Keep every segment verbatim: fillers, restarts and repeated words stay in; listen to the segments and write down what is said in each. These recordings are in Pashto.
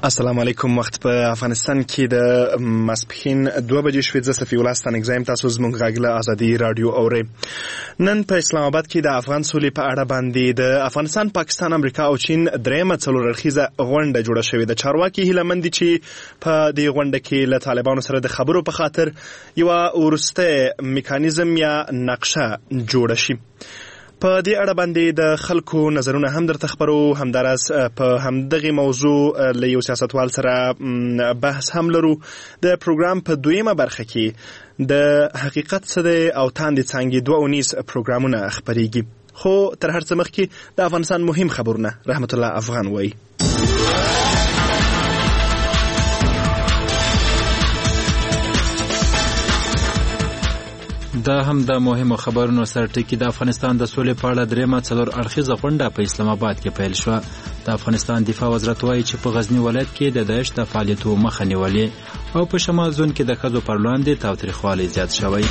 السلام علیکم. وخت په افغانستان کې د ماسپښین دوه بجې شوې. زه صفي الله ستانګزایم. تاسو زموږ غږ له ازادي رادیو اورئ. نن په اسلام آباد کې د افغان سولې په اړه باندې د افغانستان، پاکستان، امریکا او چین درېیمه څلور اړخیزه غونډه جوړه شوې ده. چارواکي هیله مند دي چې په دې غونډه کې له طالبانو سره د خبرو په خاطر یوه وروستی میکانیزم یا نقشه جوړه شي. په دې اړه باندې د خلکو نظرونه هم درته خبرو. همداراز په همدغه موضوع له یو سیاستوال سره بحث هم لرو. د پروګرام په دویمه برخه کې د حقیقت څه دی او تاندې څانګې دوه اونیز پروګرامونه خپریږي. خو تر هر څه مخکې د افغانستان مهم خبرونه رحمت الله افغان وایي. دا هم د مهمو خبرونو سره ټکی. د افغانستان د سولې په اړه درېیمه څلور اړخیزه غونډه په اسلام آباد کې پیل شوه. د افغانستان دفاع وزارت وایي چې په غزني ولایت کې د داعش د فعالیتو مخه نیولې او په شمال زون کې د ښځو پر وړاندې تاوتریخوالی زیات شوی.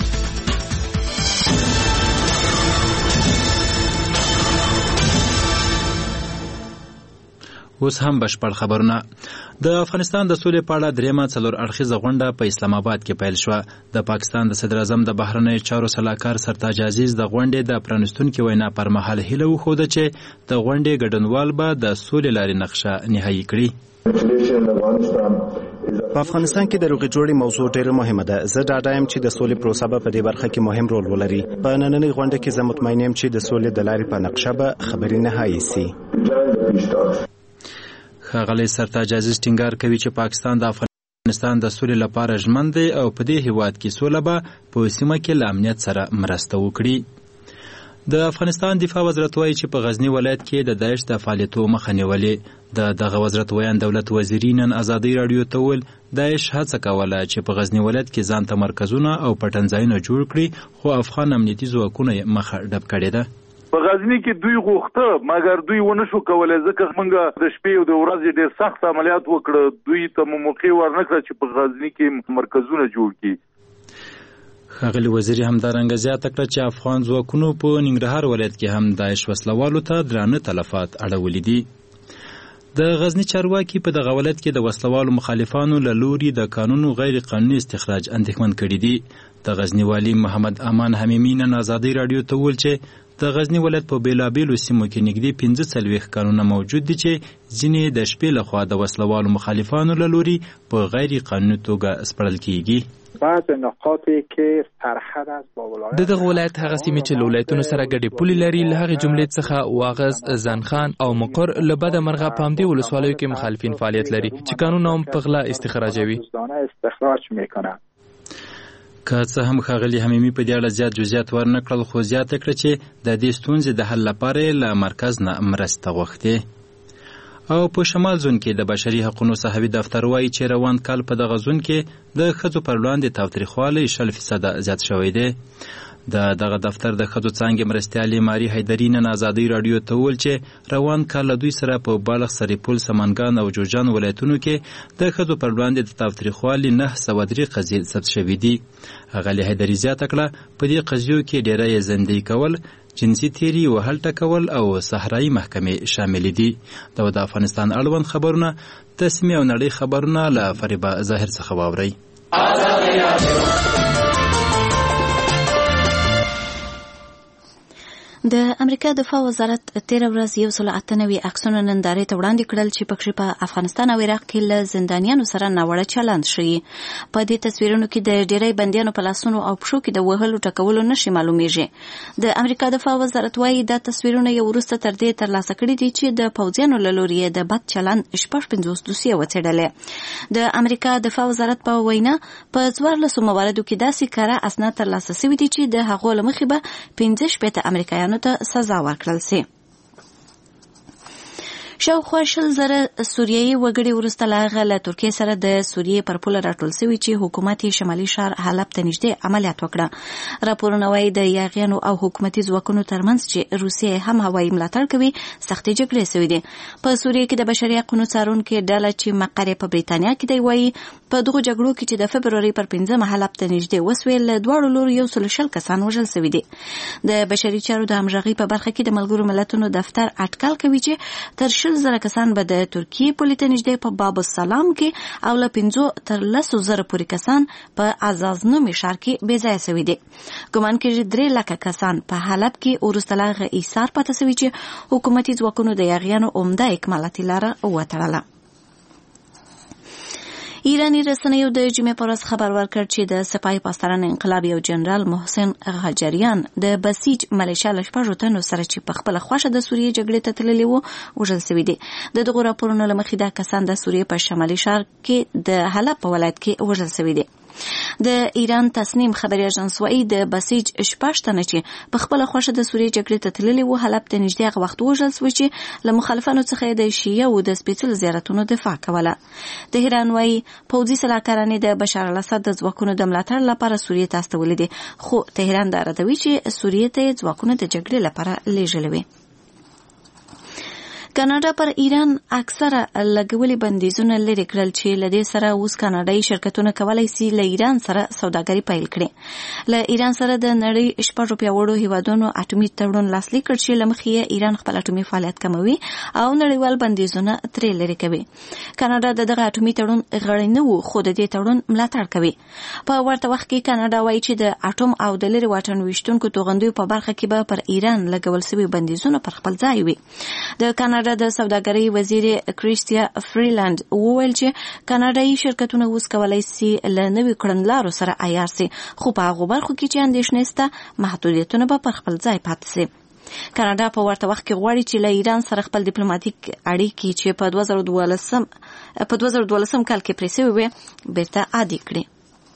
اوس هم بشپړ خبرونه. د افغانستان د سولې په اړه درېیمه څلور اړخیزه غونډه په اسلام آباد کې پیل شوه. د پاکستان د صدر اعظم د بهرنیو چارو سلاکار سرتاج عزیز د غونډې د پرانیستونکي وینا پر مهال هیله وښوده چې د غونډې ګډونوال به د سولې لارې نقشه نهایي کړي. په افغانستان کې د روغې جوړې موضوع ډېره مهمه ده. زه ډاډه یم چې د سولې پروسه به په دې برخه کې مهم رول ولري. په نننۍ غونډه کې زه مطمئن یم چې د سولې د لارې په نقشه به خبرې نهایي سي. ښاغلی سرتاج عزیز ټینګار کوي چې پاکستان د افغانستان د سولې لپاره ژمن دی او په دې هیواد کې سوله به په سیمه کې له امنیت سره مرسته وکړي. د افغانستان دفاع وزارت وایي چې په غزني ولایت کې د داعش د فعالیتو مخه نیولې. د دغه وزارت ویان دولت وزیري نن ازادي رادیو ته وویل داعش هڅه کوله چې په غزني ولایت کې ځان ته مرکزونه او پټنځایونه جوړ کړي، خو افغان امنیتي ځواکونه یې مخه ډب کړې ده. په غزني کې دوی غوښته مګر دوی ونه شو کولای، ځکه موږ د شپې او د ورځې ډېر سخت عملیات وکړه. دوی ته مو موقع ورنکړه چې په غزني کې مرکزونه جوړ کړي. ښاغلي وزیري همدارنګه زیاته کړه چې افغان ځواکونو په ننګرهار ولایت کې هم داعش وسلوالو ته درانه تلفات اړولي دي. د غزني چارواکي په دغه ولایت کې د وسلوالو مخالفانو له لوري د قانونو غیر قانوني استخراج اندېښمن کړي دي. د غزني والي محمد امان حمیمي نن ازادي رادیو ته وویل چې د غزني ولایت په بیلابیلو سیمو کې نږدې پنځه څلوېښت کانونه موجود دي چې ځینې د شپې لخوا د وسلوالو مخالفانو له لوري په غیر قانوني توګه سپړل کیږي. د دغه ولایت هغه سیمې چې له ولایتونو سره ګډې پولې لري، له هغې جملې څخه واغز، زنخان او مقر له بده مرغه په همدې ولسوالیو کې مخالفین فعالیت لري چې قانون هم په غلا استخراجوي. که څه هم ښاغلي حمیمي په دې اړه زیات جزئیات ورنه کړل، خو زیاته کړه چې د دې ستونزې د حل لپاره یې له مرکز نه مرسته غوښتې. او په شمال زون کې د بشري حقوقو صحوي دفتر وایي چې روان کال په دغه زون کې د ښځو پر وړاندې تاوتریخوالی شل فیصده زیات شوی دی. د دغه دفتر د ښځو څانګې مرستیالې ماري حیدري نن ازادي رادیو ته وویل چې روان کال له دوی سره په بالغ، سرپل، سمنګان او جوزجان ولایتونو کې د ښځو پر وړاندې د تاوتریخوالي نهه سوه درې قضیې ثبت شوي دي. ښاغلې حیدري زیاته کړه په دې قضیو کې ډیری یې زندۍ کول، جنسي تیري، وهل ټکول او صحرایي محکمې شامل دي. دا د افغانستان اړوند خبرونه د سیمې او نړۍ خبرونه له فریبا ظاهر څخه واورئ. د امریکا دفاع وزارت تیره ورځ یو سل اته نوي عکسونه نندارې ته وړاندې کړل چې پکښې په افغانستان او عراق کې له زندانیانو سره ناوړه چلند شوي. په دې تصویرونو کې د ډېری بندیانو په لاسونو او پښو کې د وهلو ټکولو نښې معلومیږي. د امریکا دفاع وزارت وایي دا تصویرونه یې وروسته تر دې ترلاسه کړي دي چې د پوځیانو له لوري یې د بد چلند شپږ پنځوس دوسیې وڅېړلې. د امریکا دفاع وزارت په وینا په څوارلسو مواردو کې داسې کاره اسناد ترلاسه سوي دي چې د هغو له مخې به پنځه شپېته امریکایانو ته سزا ورکړل سي. شاوخوا شل زره سوریایي وګړي وروسته له هغه له ترکیې سره د سوریې پر پوله راټول سوي چې حکومت یې شمالي ښار حلب ته نږدې عملیات وکړه. راپورونه وایي د یاغیانو او حکومتي ځواکونو ترمنځ چې روسیه هم هوایي ملاتړ کوي سختې جګړې سوي دي. په سوریې کې د بشري حقونو څارونکي ډله چې مقر یې په بریتانیا کې دی وایي په دغه جګړو کې چې د فبروري پر پنځمه حلب ته نږدې وسوې له دواړو لورو یو سل شل کسان وژل شوي دي. د بشري چارو د همغږۍ په برخه کې د ملګرو ملتونو دفتر اټکل کوي چې تر شل زره کسان به د ترکیې پولې ته نږدې په باب السلام کې او له پنځو تر لسو زره پورې کسان په ازازنومي ښار کې بې ځایه شوي دي. ګمان کېږي درې لکه کسان په حلب کې وروسته له هغه ایثار پاتې شوي چې حکومتي ځواکونو د یاغیانو عمده اکمالاتي لاره وتړله. ایرانی رسنیو د جمعې په ورځ خبر ورکړ چې د سپاه پاسداران انقلاب یو جنرال محسن غجریان د بسیج ملیشیا له شپږو تنو سره چې په خپله خوښه د سوریې جګړې ته تللي وو وژل شوي دي. د دغو راپورونو له مخې دا کسان د سوریې په شمالي ښار کې د حلب په ولایت کې وژل شوي دي. د ایران تصنیم خبري اژانس وايي د بسیج شپږ تنه چې په خپله خوښه د سوریې جګړې ته تللي وو حلب ته نږدې هغه وخت وژل شوي چې له مخالفانو څخه د شیعه او د سپېڅلو زیارتونو دفاع کوله. تهران وايي پوځي سلاکارانې د بشار الاسد د ځواکونو د ملاتړ لپاره سوریې ته استولې دي، خو تهران دا ردوي چې سوریې ته ځواکونه د جګړې لپاره لیږلي وي. کاناډا پر ایران اکثره لګولي بندیزونه لري کړل چې له دې سره اوس کاناډایي شرکتونه کولی سي له ایران سره سوداګري پیل کړي. له ایران سره د نړۍ شپږو پیاوړو هیوادونو اټومي تړون لاسلیک کړ چې له مخې ایران خپل اټومي فعالیت کموي او نړیوال بندیزونه ترې لرې کوي. کاناډا د دغه اټومي تړون غړی نه و، خو د دې تړون ملاتړ کوي. په ورته وخت کې کاناډا وایي چې د اټوم او د لرې واټن ویشتونکو توغندیو په برخه کې به پر ایران لګول شوي بندیزونه پر خپل ځای وي. د کاناډا د سوداګرۍ وزیر کریستیا فریلند وویل چې کاناډایي شرکتونه اوس کولی سي له نوي کړنلارو سره عیار سي، خو په هغو برخو کې چې اندېښنې شته محدودیتونه به پر خپل ځای پاتې سي. کاناډا په ورته وخت کې غواړي چې له ایران سره خپل ډیپلوماټیک اړیکې چې په دوه زره دولسم په دوه زره دولسم کال کې پرې شوې وې بیرته عادي کړي.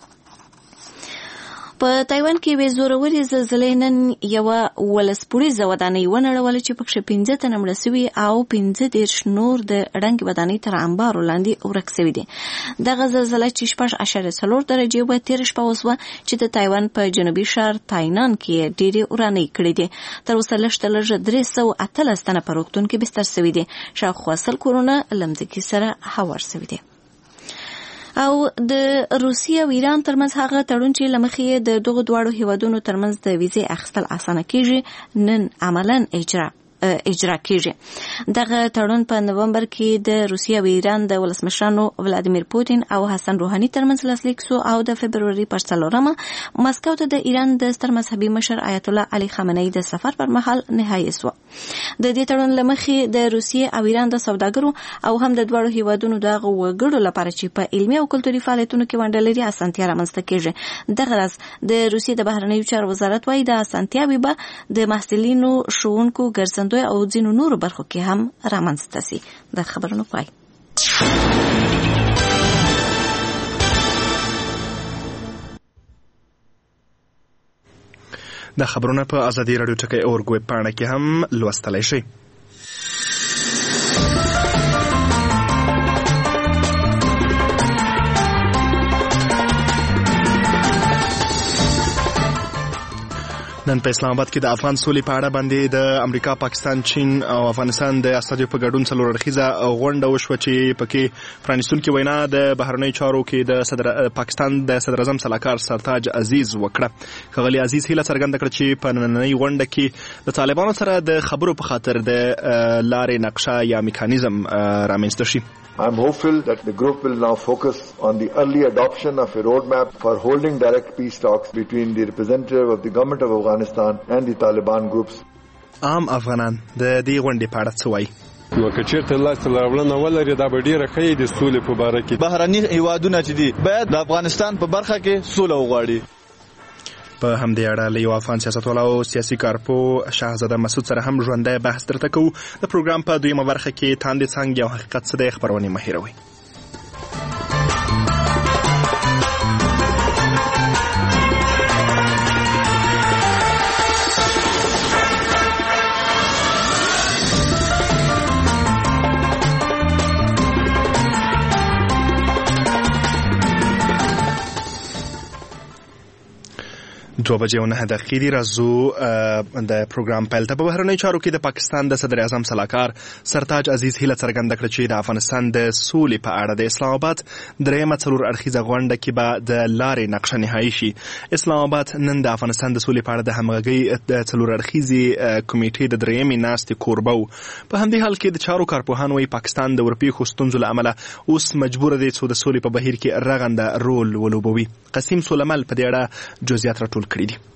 په تایوان کې وې زورورې زلزلې نن یوه ولسپوړیزه ودانۍ ونړوله چې پکښې پنځه تنه مړه سوي او پنځه دېرش نور د ړنګې ودانۍ تر انبارو لاندې ورک سوي دي. دغه زلزله چې شپږ اعشاریه څلور درجې وه تېره شپه وسوه چې د تایوان په جنوبي ښار تاینان کې ډېرې ورانۍ کړې دي. تر اوسه لږ تر لږه درې سوه اتلس تنه په روغتون کې بستر سوي دي. شاوخوا سل کورونه له مځکې سره هوار سوي دي. او د روسیې او ایران ترمنځ هغه تړون چې له مخې د دغو دواړو هیوادونو ترمنځ د ویزې اخیستل اسانه کیږي نن عملاً اجرا اجرا کیږي. دغه تړون په نومبر کې د روسیې او ایران د ولسمشرانو ولادیمیر پوتین او حسن روحاني ترمنځ لاسلیک سو او د فبروري پر څلورمه مسکو ته د ایران د ستر مذهبي مشر آیت الله علي خامنه‌ای د سفر پر مهال نهایی سو. د دې تړون له مخې د روسیې او ایران د سوداګرو او هم د دواړو هیوادونو دغه وګړو لپاره چې په علمي او کلتوري فعالیتونو کې ونډه لري اسانتیا رامنځته کیږي. دغه راز د روسیې د بهرنیو چارو وزارت وايي د اسانتیاوې به د محصلینو ښوونکو ګرځندوی او ځینو نورو برخو کې هم رامنځته سي. د خبرونو پای. د خبرونه په ازادي رادیو ټکی اورګ ویب پاڼه کې هم لوستلی شئ. نن په اسلام آباد کې د افغان سولې په اړه باندې د امریکا، پاکستان، چین او افغانستان د استازیو په ګډون څلور اړخیزه غونډه وشوه چې پکې پرانیستونکې وینا د بهرنیو چارو کې د صدر پاکستان د صدر اعظم سلاکار سرتاج عزیز وکړه. ښاغلي عزیز هیله څرګنده کړه چې په نننۍ غونډه کې د طالبانو سره د خبرو په خاطر د لارې نقشه یا میکانیزم رامنځته شي. I'm hopeful that the group will now focus on the early adoption of a roadmap for holding direct peace talks between the representative of the government of Afghanistan and the Taliban groups. عام افغانان د دې غونډې په اړه څه وایي؟ نو که چېرته لاسته راوړنه ولري دا به ډېره ښه وي د سولې په باره کې. بهرني هیوادونه چې دي باید د افغانستان په برخه کې سوله وغواړي. په همدې اړه له یو افغان سیاستوال او سیاسي کارپو شهزاده مسعود سره هم ژوندی بحث درته کوو. د پروګرام په دویمه برخه کې تاندې څنګ یو حقیقت څه دی خپرونې مه هېروئ. دوه بجې او نهه دقیقې دي. راځو د پروګرام پیل ته. په بهرنیو چارو کې د پاکستان د صدر اعظم سلاکار سرتاج عزیز هیله څرګنده کړه چې د افغانستان د سولې په اړه د اسلام آباد درېیمه څلور اړخیزه غونډه کې به د لارې نقشه نهایي شي. اسلام آباد نن د افغانستان د سولې په اړه د همغږۍ د څلور اړخیزې کمیټې د درېیمې ناستې کوربه و. په همدې حال کې د چارو کارپوهان وايي پاکستان د ورپېښو ستونزو له امله اوس مجبوره دی څو د سولې په بهیر کې رغنده رول ولوبوي. قسیم سولمل په دې اړه جزئیات راټول کړي دي.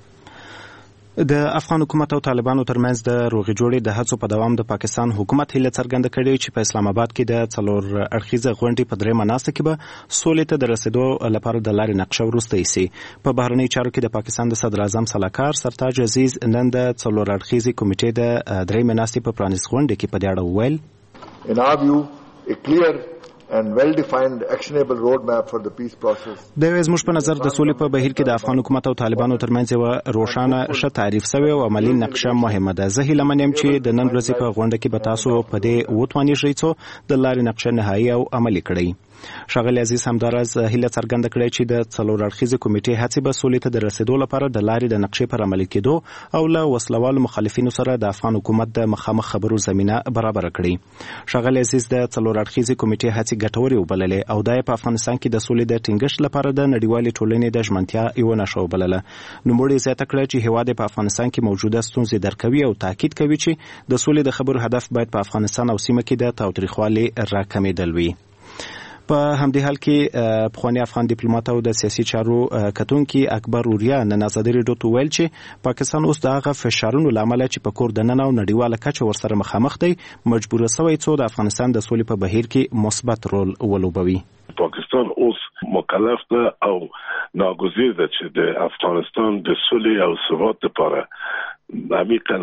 د افغان حکومت او طالبانو ترمنځ د روغې جوړې د هڅو په دوام د پاکستان حکومت هیله څرګنده کړې چې په اسلام آباد کې د څلور اړخیزه غونډې په درېیمه ناسته کې به سولې ته د رسیدو لپاره د لارې نقشه وروسته ایسي. په بهرنیو چارو کې د پاکستان د صدر اعظم سلاکار سرتاج عزیز نن د څلور اړخیزې کمیټې د درېیمې ناستې په پرانیست غونډه کې په دې اړه وویل In our view, a clear and well-defined actionable roadmap for the peace process. د زموږ په نظر د سولې په بهیر کې د افغان حکومت او طالبانو ترمنځ یو روښانه ښه تعریف شوی او عملی نقشه مهمه ده. زه هیله منم چې د نن ورځې په غونډه کې به تاسو په دې وتوانیږئ چې د لارې نقشه نهایي او عملي کړئ. ښاغلی عزیز همداراز هیله څرګنده کړې چې د څلور اړخیزې کمیټې هڅې به سولې ته د رسیدو لپاره د لارې د نقشې پر عملي کېدو او له وسلوالو مخالفینو سره د افغان حکومت د مخامخ خبرو زمینه برابره کړي. ښاغلی عزیز د څلور اړخیزې کمیټې هڅې ګټورې وبللې او دا په افغانستان کې د سولې د ټینګښت لپاره د نړیوالې ټولنې د ژمنتیا یوه نښه وبلله. نوموړي زیاته کړه چې هېواد په افغانستان کې موجوده ستونزې درک کوي او تاکید کوي چې د سولې د خبرو هدف باید په افغانستان او سیمه کې د تاوتریخوالي راکمېدل وي. په همدې حال کې پخوانی افغان ډیپلوماټ او د سیاسي چارو کتونکي اکبر اوریا نن ازادي راډیو ته ویل چې پاکستان اوس د هغه فشارونو له امله چې په کور دننه او نړیواله کچه ورسره مخامخ دی مجبور شوی څو د افغانستان د سولې په بهیر کې مثبت رول ولوبوي. پاکستان اوس مکلف ده او ناگزیر ده چې د افغانستان د سولې او ثبات لپاره عمیقاً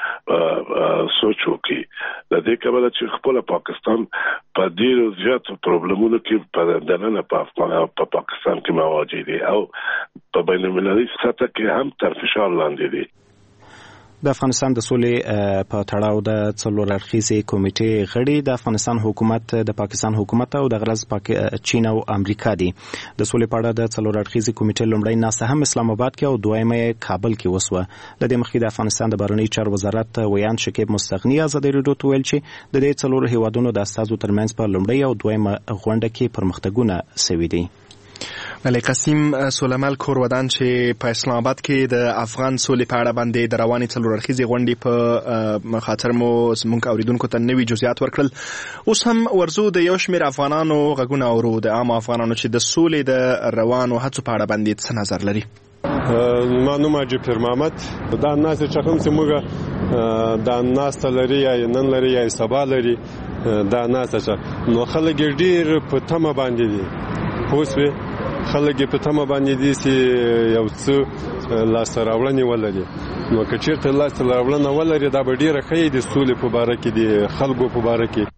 سوچ وکړي. د دې کبله چې خپل پاکستان په ډیرو زیاتو پرابلمونو کې په دننه په پاکستان کې مواجه دي او په بین المللي سطح کې هم تر فشار لاندې دي. د افغانستان د سولې په تړاو د څلور اړخیزې کمیټې غړي د افغانستان حکومت د پاکستان حکومت او د غرض چین او امریکا دي. د سولې په اړه د څلور اړخیزې کمیټې لومړی ناسته هم اسلام آباد کې او دویمه کابل کې وسوه. د دې مخکې د افغانستان د بهرنیو چارو وزارت ویان شکیب مستغنی ازادي راډیو ته ویل چې د دې څلور هیوادونو د استازو ترمنځ په لومړی او دویمه غونډه کې پرمختګونه شوي دي. ولی قسیم سولمل کور ودان چې په اسلام آباد کې د افغان سولې په اړه باندې د روانې څلور اړخیزې غونډې په خاطر مو زموږ اوریدونکو ته نوي جزئیات ورکړل. اوس هم ورزو د یو شمېر افغانانو غږونه اورو د عام افغانانو چې د سولې د روانو هڅو په اړه باندې څه نظر لري. ما نوم حاجي پیر محمد. دا ناسې چې کوم چې موږ دا ناسته لري یا نن لري یا سبا لري دا ناسته نو خلک ډېر په تمه باندې دي. پوه خلک په تمه باندې دي چې یو څه لاسته راوړنې ولري. نو که چېرته لاسته راوړنه ولري دا به ډېره ښه وي د سولې په باره کې د خلکو په باره کې.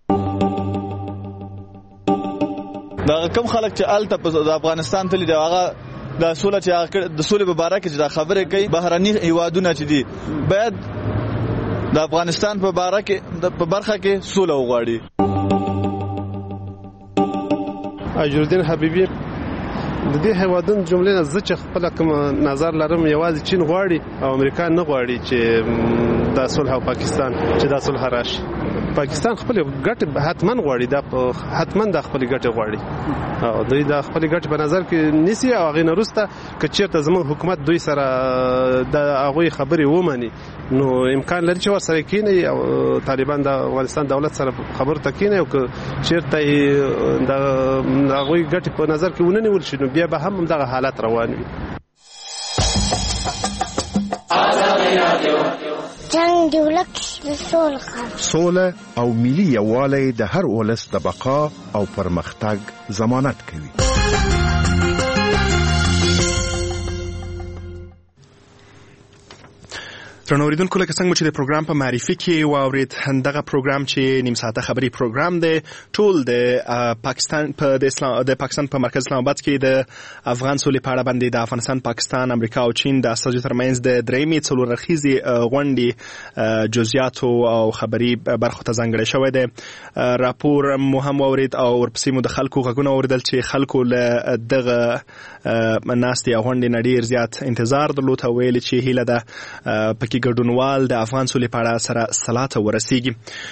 دغه کوم خلک چې هلته د افغانستان تللي دي هغه د سوله چې د سولې په باره کې چې دا خبرې کوي بهرني هیوادونه چې دي باید د افغانستان په باره کې په برخه کې سوله وغواړي. اجرالدین حبیبی د دې هیوادونو جملې نه زه چې خپل کوم نظر لرم یوازې چین غواړي او امریکا نه غواړي چې د صلح او پاکستان چې د صلح راشي. پاکستان خپل ګټه حتما غواړي دا حتما د خپل ګټه غواړي او دوی د خپل ګټه په نظر کې نیسي او غي نرسته که چیرته زموږ حکومت دوی سره د هغه خبرې ومني نو امکان لري چې ورسره کینی او طالبان د افغانستان دولت سره خبرو تکینی او که چیرته د هغه ګټه په نظر کې ونه نیول شي نو بیا به هم دغه حالت روان وي. جنگ دی ولک د سوله سوله او ملي یووالی د هر ولس د بقا او پرمختګ ضمانت کوي. ترنو اوریدونکو لکه څنګه چې د پروګرام په معرفي کې واورید دغه پروګرام چې نیم ساعته خبري پروګرام دی ټول د پاکستان په د اسلام د پاکستان په مرکز اسلام آباد کې د افغان سولې په اړه باندې د افغانستان پاکستان امریکا او چین د اساسي ترمنځ د درېمې څلور رخیزي غونډې جزئیاتو او خبري برخو ته ځانګړی شوی دی راپور مو هم اورید او ورپسې مو د خلکو غږونه اوریدل چې خلکو له دغه ناستې غونډې نه ډېر زیات انتظار درلود او ویل چې هیله ده پکې ګډونوال د افغان سولې په اړه سره سلاته ورسیږي.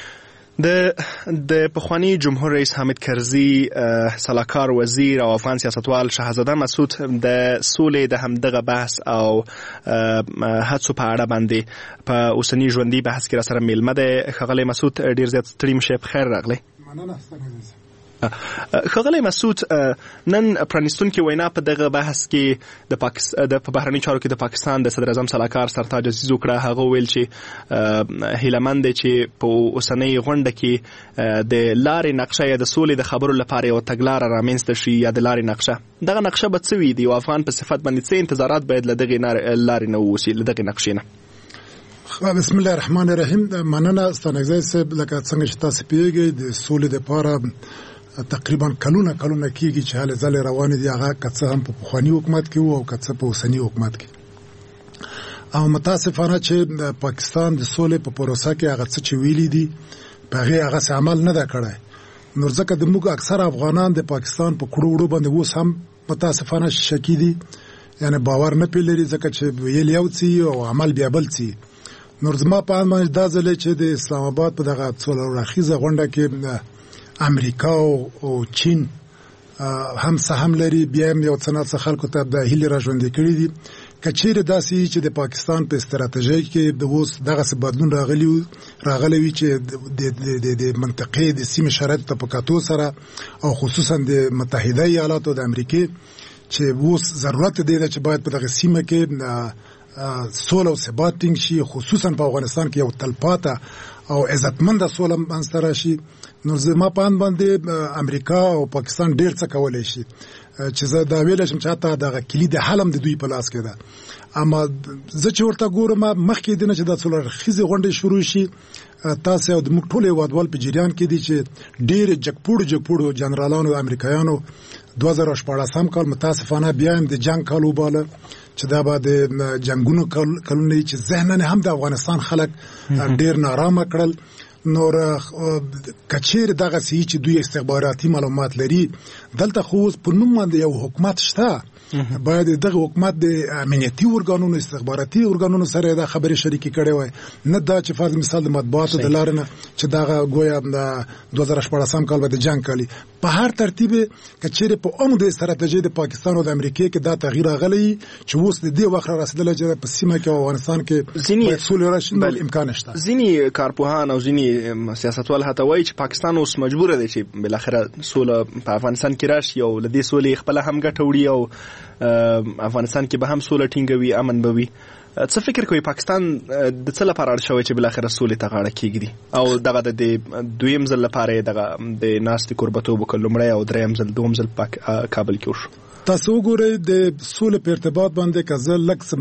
د د پخوانی جمهور رئیس حامد کرزي سلاکار وزیر او افغان سیاستوال شاهزاده مسعود د سولې د همدغه بحث او هڅو په اړه باندې په اوسنی ژوندۍ بحث کې را سره میلمه دی. ښاغلی مسعود ډیر زیات ستړي مشه، په خیر راغلی. مننه. ښاغلی مسعود، نن پرانیستونکي وینا په دغه بحث کې د پاکستان د بهرنی چارو کې د پاکستان د صدر اعظم سلاکار سرتاج عزیز وکړه. هغه ویل چې هیلمند دی چې په اوسنۍ غونډه کې د لارې نقشه یا د سولې د خبرو لپاره یو تګلاره رامنځته شي یا د لارې نقشه. دغه نقشه به څه وي؟ د یو افغان په صفت باندې څه انتظارات باید له دغې لارې نه ووسي، له دغې نقشې نه؟ بسم الله الرحمن الرحیم. مننه ستانګزی صاحب. لکه څنګه چې تاسو پیږئ د سولې لپاره تقریبا کلونه کلونه کېږي چې هلې ځلې روانې دي، هغه که څه هم په پخواني حکومت کې وو او که څه په اوسني حکومت کې. او متاسفانه چې د پاکستان د سولې په پروسه کې هغه څه چې ویلي دي په هغې هغسې عمل نه ده کړی. نو ځکه د موږ اکثر افغانان د پاکستان په کړو وړو باندې اوس هم متاسفانه شکي دي، یعنې باور نه پرې لري، ځکه چې ویل یو څه او عمل بیا بل څه. نو زما په اند باندې دا ځل چې د اسلام آباد په دغه څلور اخیزه غونډه کې امریکا او چین هم سهم لري، بیا هم یو څه نه خلکو ته د هیلې را ژوندۍ کړي دي. که چیرې داسې چې د پاکستان په استراتیژۍ کې د اوس دغسې بدلون راغلی راغلی وي چې د منطقې د سیمې شرایطو ته په کتو سره او خصوصا د متحده ایالاتو د امریکې چې اوس ضرورت دی چې باید په دغه سیمه کې سوله او ثبات ټینګ شي، خصوصا په افغانستان کې یو تلپاته او عزتمنده سوله منځته راشي. نو زما په اند باندې امریکا او پاکستان ډیر څه کولی شي چې زه دا ویلی شم چې حتی دغه کلي د حل هم د دوی په لاس کې ده. اما زه چې ورته ګورم مخکې دی نه چې دا څلور اخیزې غونډې شروع شي، تاسې او زموږ ټول هېوادوال په جریان کې دي چې ډېرې جګپوړو جګپوړو جنرالانو امریکایانو دوه زره شپاړسم کال متاسفانه بیا هم د جنګ کال وباله چې دا به د جنګونو کلونه وي چې ذهناً هم د افغانستان خلک ډېر نارامه کړل. نور کچیر دغه سی چې دوی استخباراتي معلومات لري، دلته خو په نوم باندې یو حکومت شته، باید دغه حکومت د امنیتي ارګانونو استخباراتي ارګانونو سره دا خبرې شریکې کړې وای، نه دا چې فرض مثال د مطبوعاتو د لارې نه چې دغه گویا د دوه زره شپاړسم کال به د جنګ کالي په هر ترتیب کچیر په عمر د استراتیژي د پاکستان او د امریکا کې دا تغییر راغلی چې اوس د دې وخت رسیدل چې په سیمه کې او افغانستان کې ځینې سولې راشي بل امکان شته. ځینې کارپوهان او ځینې سیاستوال هته وایي چې پاکستان اوس مجبور دی چې بل اخره سوله په افغانستان کې راشي او لدې سولې خپل هم ګټه وړي او افغانستان کې به هم سوله ټینګوي، امن به وي. څه فکر کوي پاکستان د څه لپاره اړ شوی چې بل اخره سولې ته غاړه کېږدي او دغه د دویم ځل لپاره دغه د ناستې کوربتوب وکړ، لومړی او دریم ځل دوم ځل په کابل کې وشو؟ تاسو وګورئ د سولې په ارتباط باندې که زه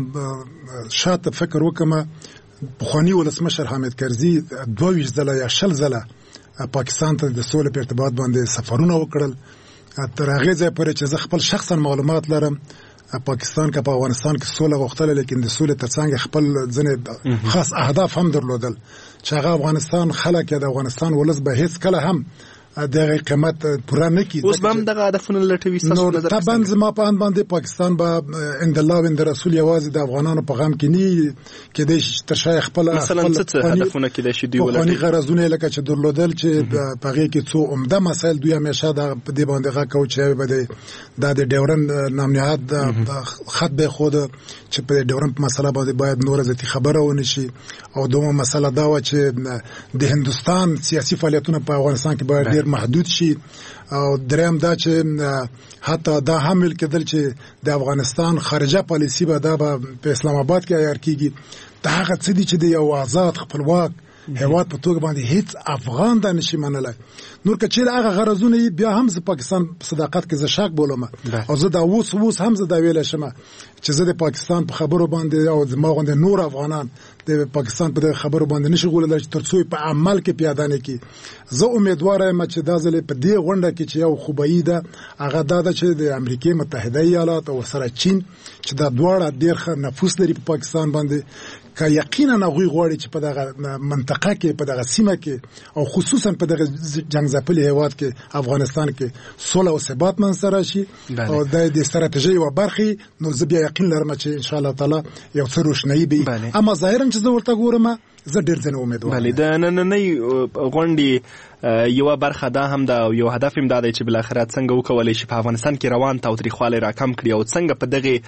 لږ شاته فکر وکړم، پخواني ولسمشر حامد کرزي دوه ویشت ځله یا شل ځله پاکستان ته د سولې په ارتباط باندې سفرونه وکړل. تر هغې ځایه پورې چې زه خپل شخصا معلومات لرم پاکستان که په افغانستان کې سوله غوښتله، لیکن د سولې ترڅنګ خپل ځینې خاص اهداف هم درلودل چې هغه افغانستان خلک یا د افغانستان ولس به هیڅ کله هم دغه قیمت پوره نه کړي. اوس به هم دغه هدفونه لټوي. ستاسو نظر څه دی؟ طبعا زما په اند باندې پاکستان به عند الله و عند رسول یوازې د افغانانو په غم کې نه کېدای شي تر شای خپل مثلا څه هدفونه کېدای شي دوی ولټوي. پخواني غرضونه لکه چې درلودل چې په هغې کې څو عمده مسایل دوی همیشه په دې باندې غږ کوي چې به دا د ډیورن نامنهاد خط به خود چې په ډیورن په مسله باندې باید نور ذاتي خبره ونه شي، او دومره مسله دا و چې د هندستان سیاسي فعالیتونه په افغانستان کې باید ډیر محدود شي، او دریم دا چې حتی دا هم ویل کېدل چې د افغانستان خارجه پالیسي به دا به په اسلام آباد کې عیار کېږي. دا هغه څه دي چې د یو آزاد خپلواک هیواد په توګه باندې هیڅ افغان دا نشي منلای. نور که چیرې هغه غرضونه بیا هم زه پاکستان په صداقت کې زه شک بولم او زه دا اوس اوس هم زه دا ویلی شم چې زه د پاکستان په خبرو باندې او زما غوندې نور افغانان د پاکستان په دغه خبرو باندې نشي غوللی چې تر څو په عمل کې پیاده نه کړي. زه امیدواره یم چې دا ځل په دې غونډه کې چې یو خوبایي ده هغه دا ده چې د امریکای متحده ایالات او سره چین چې دا دواړه ډېر ښه نفوذ لري په پاکستان باندې که یقینا هغوی غواړي چې په دغه منطقه کې په دغه سیمه کې او خصوصا په دغه جنګ ځپلي هیواد کې افغانستان کې صلح او ثبات منځته راشي او د ستراتیژۍ یوه برخې نو زه بیا یقین لرم چې انشاءالله تعالی یو څه روښنایي به اما ظاهرا چې زه ورته ګورم زه ډېر ځنې امیدوار بله. د نننۍ غونډې یوه برخه دا هم ده او یو هدف هم دا دی چې بالاخره څنګه وکولی شي په افغانستان کې روان تاوتریخوالی راکم کړي او څنګه په دغې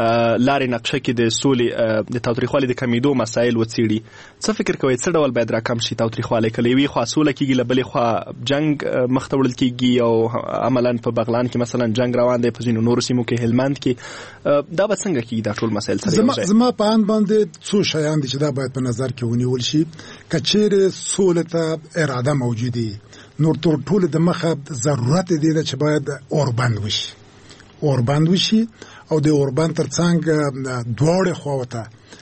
لارې نقشه کې د سولې د تاوتریخوالي د کمیدو مسایل وڅېړي. څه فکر کوئ څه ډول باید راکم شي تاوتریخوالی؟ که له یوې خوا سوله کېږي له بلې خوا جنګ مخ ته وړل کېږي او عملا په بغلان کې مثلا جنګ روان دی، په ځینو نورو سیمو کې هلمند کې، دا به څنګه کېږي دا ټول مسایل سره یو ځای؟ زما په اند باندې څو شیان دي چې دا باید په نظر کې ونیول شي. که چیرې سولې ته اراده موجودي نور تر ټولو د مخه ضرورت دی چې باید اوربند وشي اوربند وشي او د اوربند تر څنګ دواړه خواو ته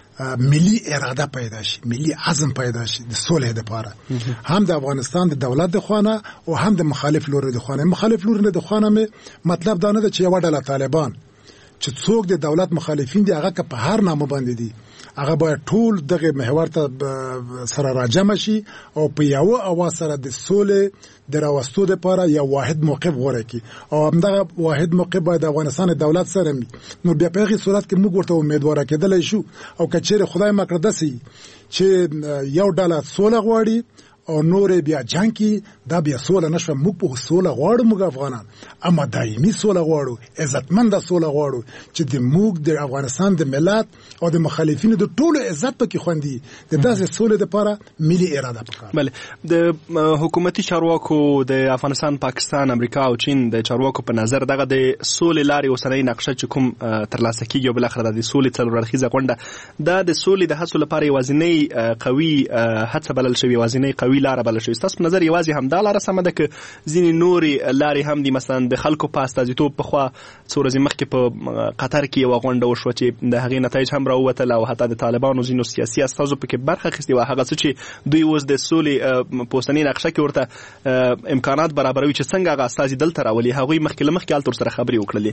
ملي اراده پیدا شي، ملي عزم پیدا شي د سولې لپاره، هم د افغانستان د دولت د خوانه او هم د مخالف لوري د خوانه. مخالف لوري د خوانه مې مطلب دا نه ده چې یو ډله طالبان چې څوک د دولت مخالفین دي هغه که په هر نامه باندې دي هغه باید ټول دغه محور ته سره راجمع شي او په یو اواز سره د سولې د راوستو لپاره یو واحد موقف غوره کړي او همدغه واحد موقف باید د افغانستان دولت سره وي. نو بیا په هغې صورت کې موږ ورته امیدواره کېدلی شو او که چیرې خدای مکړه داسې چې یو ډله سوله غواړي او نور بیا جنگ کی دا بیا سوله نشو. موږ په سوله غواړو موږ افغانان، اما دایمي سوله غواړو، عزتمند سوله غواړو چې د موږ د افغانستان د ملت او د مخالفینو د ټولو عزت پکې خوندي. د داسې سولې لپاره ملي اراده پکار. بله، د حکومتي چارواکو د افغانستان، پاکستان، امریکا او چین د چارواکو په نظر دغه د سولې لارې اوسنۍ نقشه چې کوم ترلاسه کیږي او بالاخره د سولې څلور اړخیزه غونډه دا د سولې د هڅو لپاره یوازینۍ قوي هڅه بلل شوې، یوازینۍ قوي لاره بلل شوې. ستاسو په نظر یوازې همدا لاره سمه ده که ځینې نورې لارې هم دي؟ مثلا د خلکو په استازیتوب پخوا څو ورځې مخکې په قطر کې یوه غونډه وشوه چې د هغې نتایج هم راووتل او حتی د طالبانو ځینو سیاسي استازو پکې برخه اخیستې وه. هغه څه چې دوی اوس د سولې په اوسنۍ نقشه کې ورته امکانات برابروي چې څنګه هغه استازي دلته راولي، هغوی مخکې له مخکې هلته ورسره خبرې وکړلې.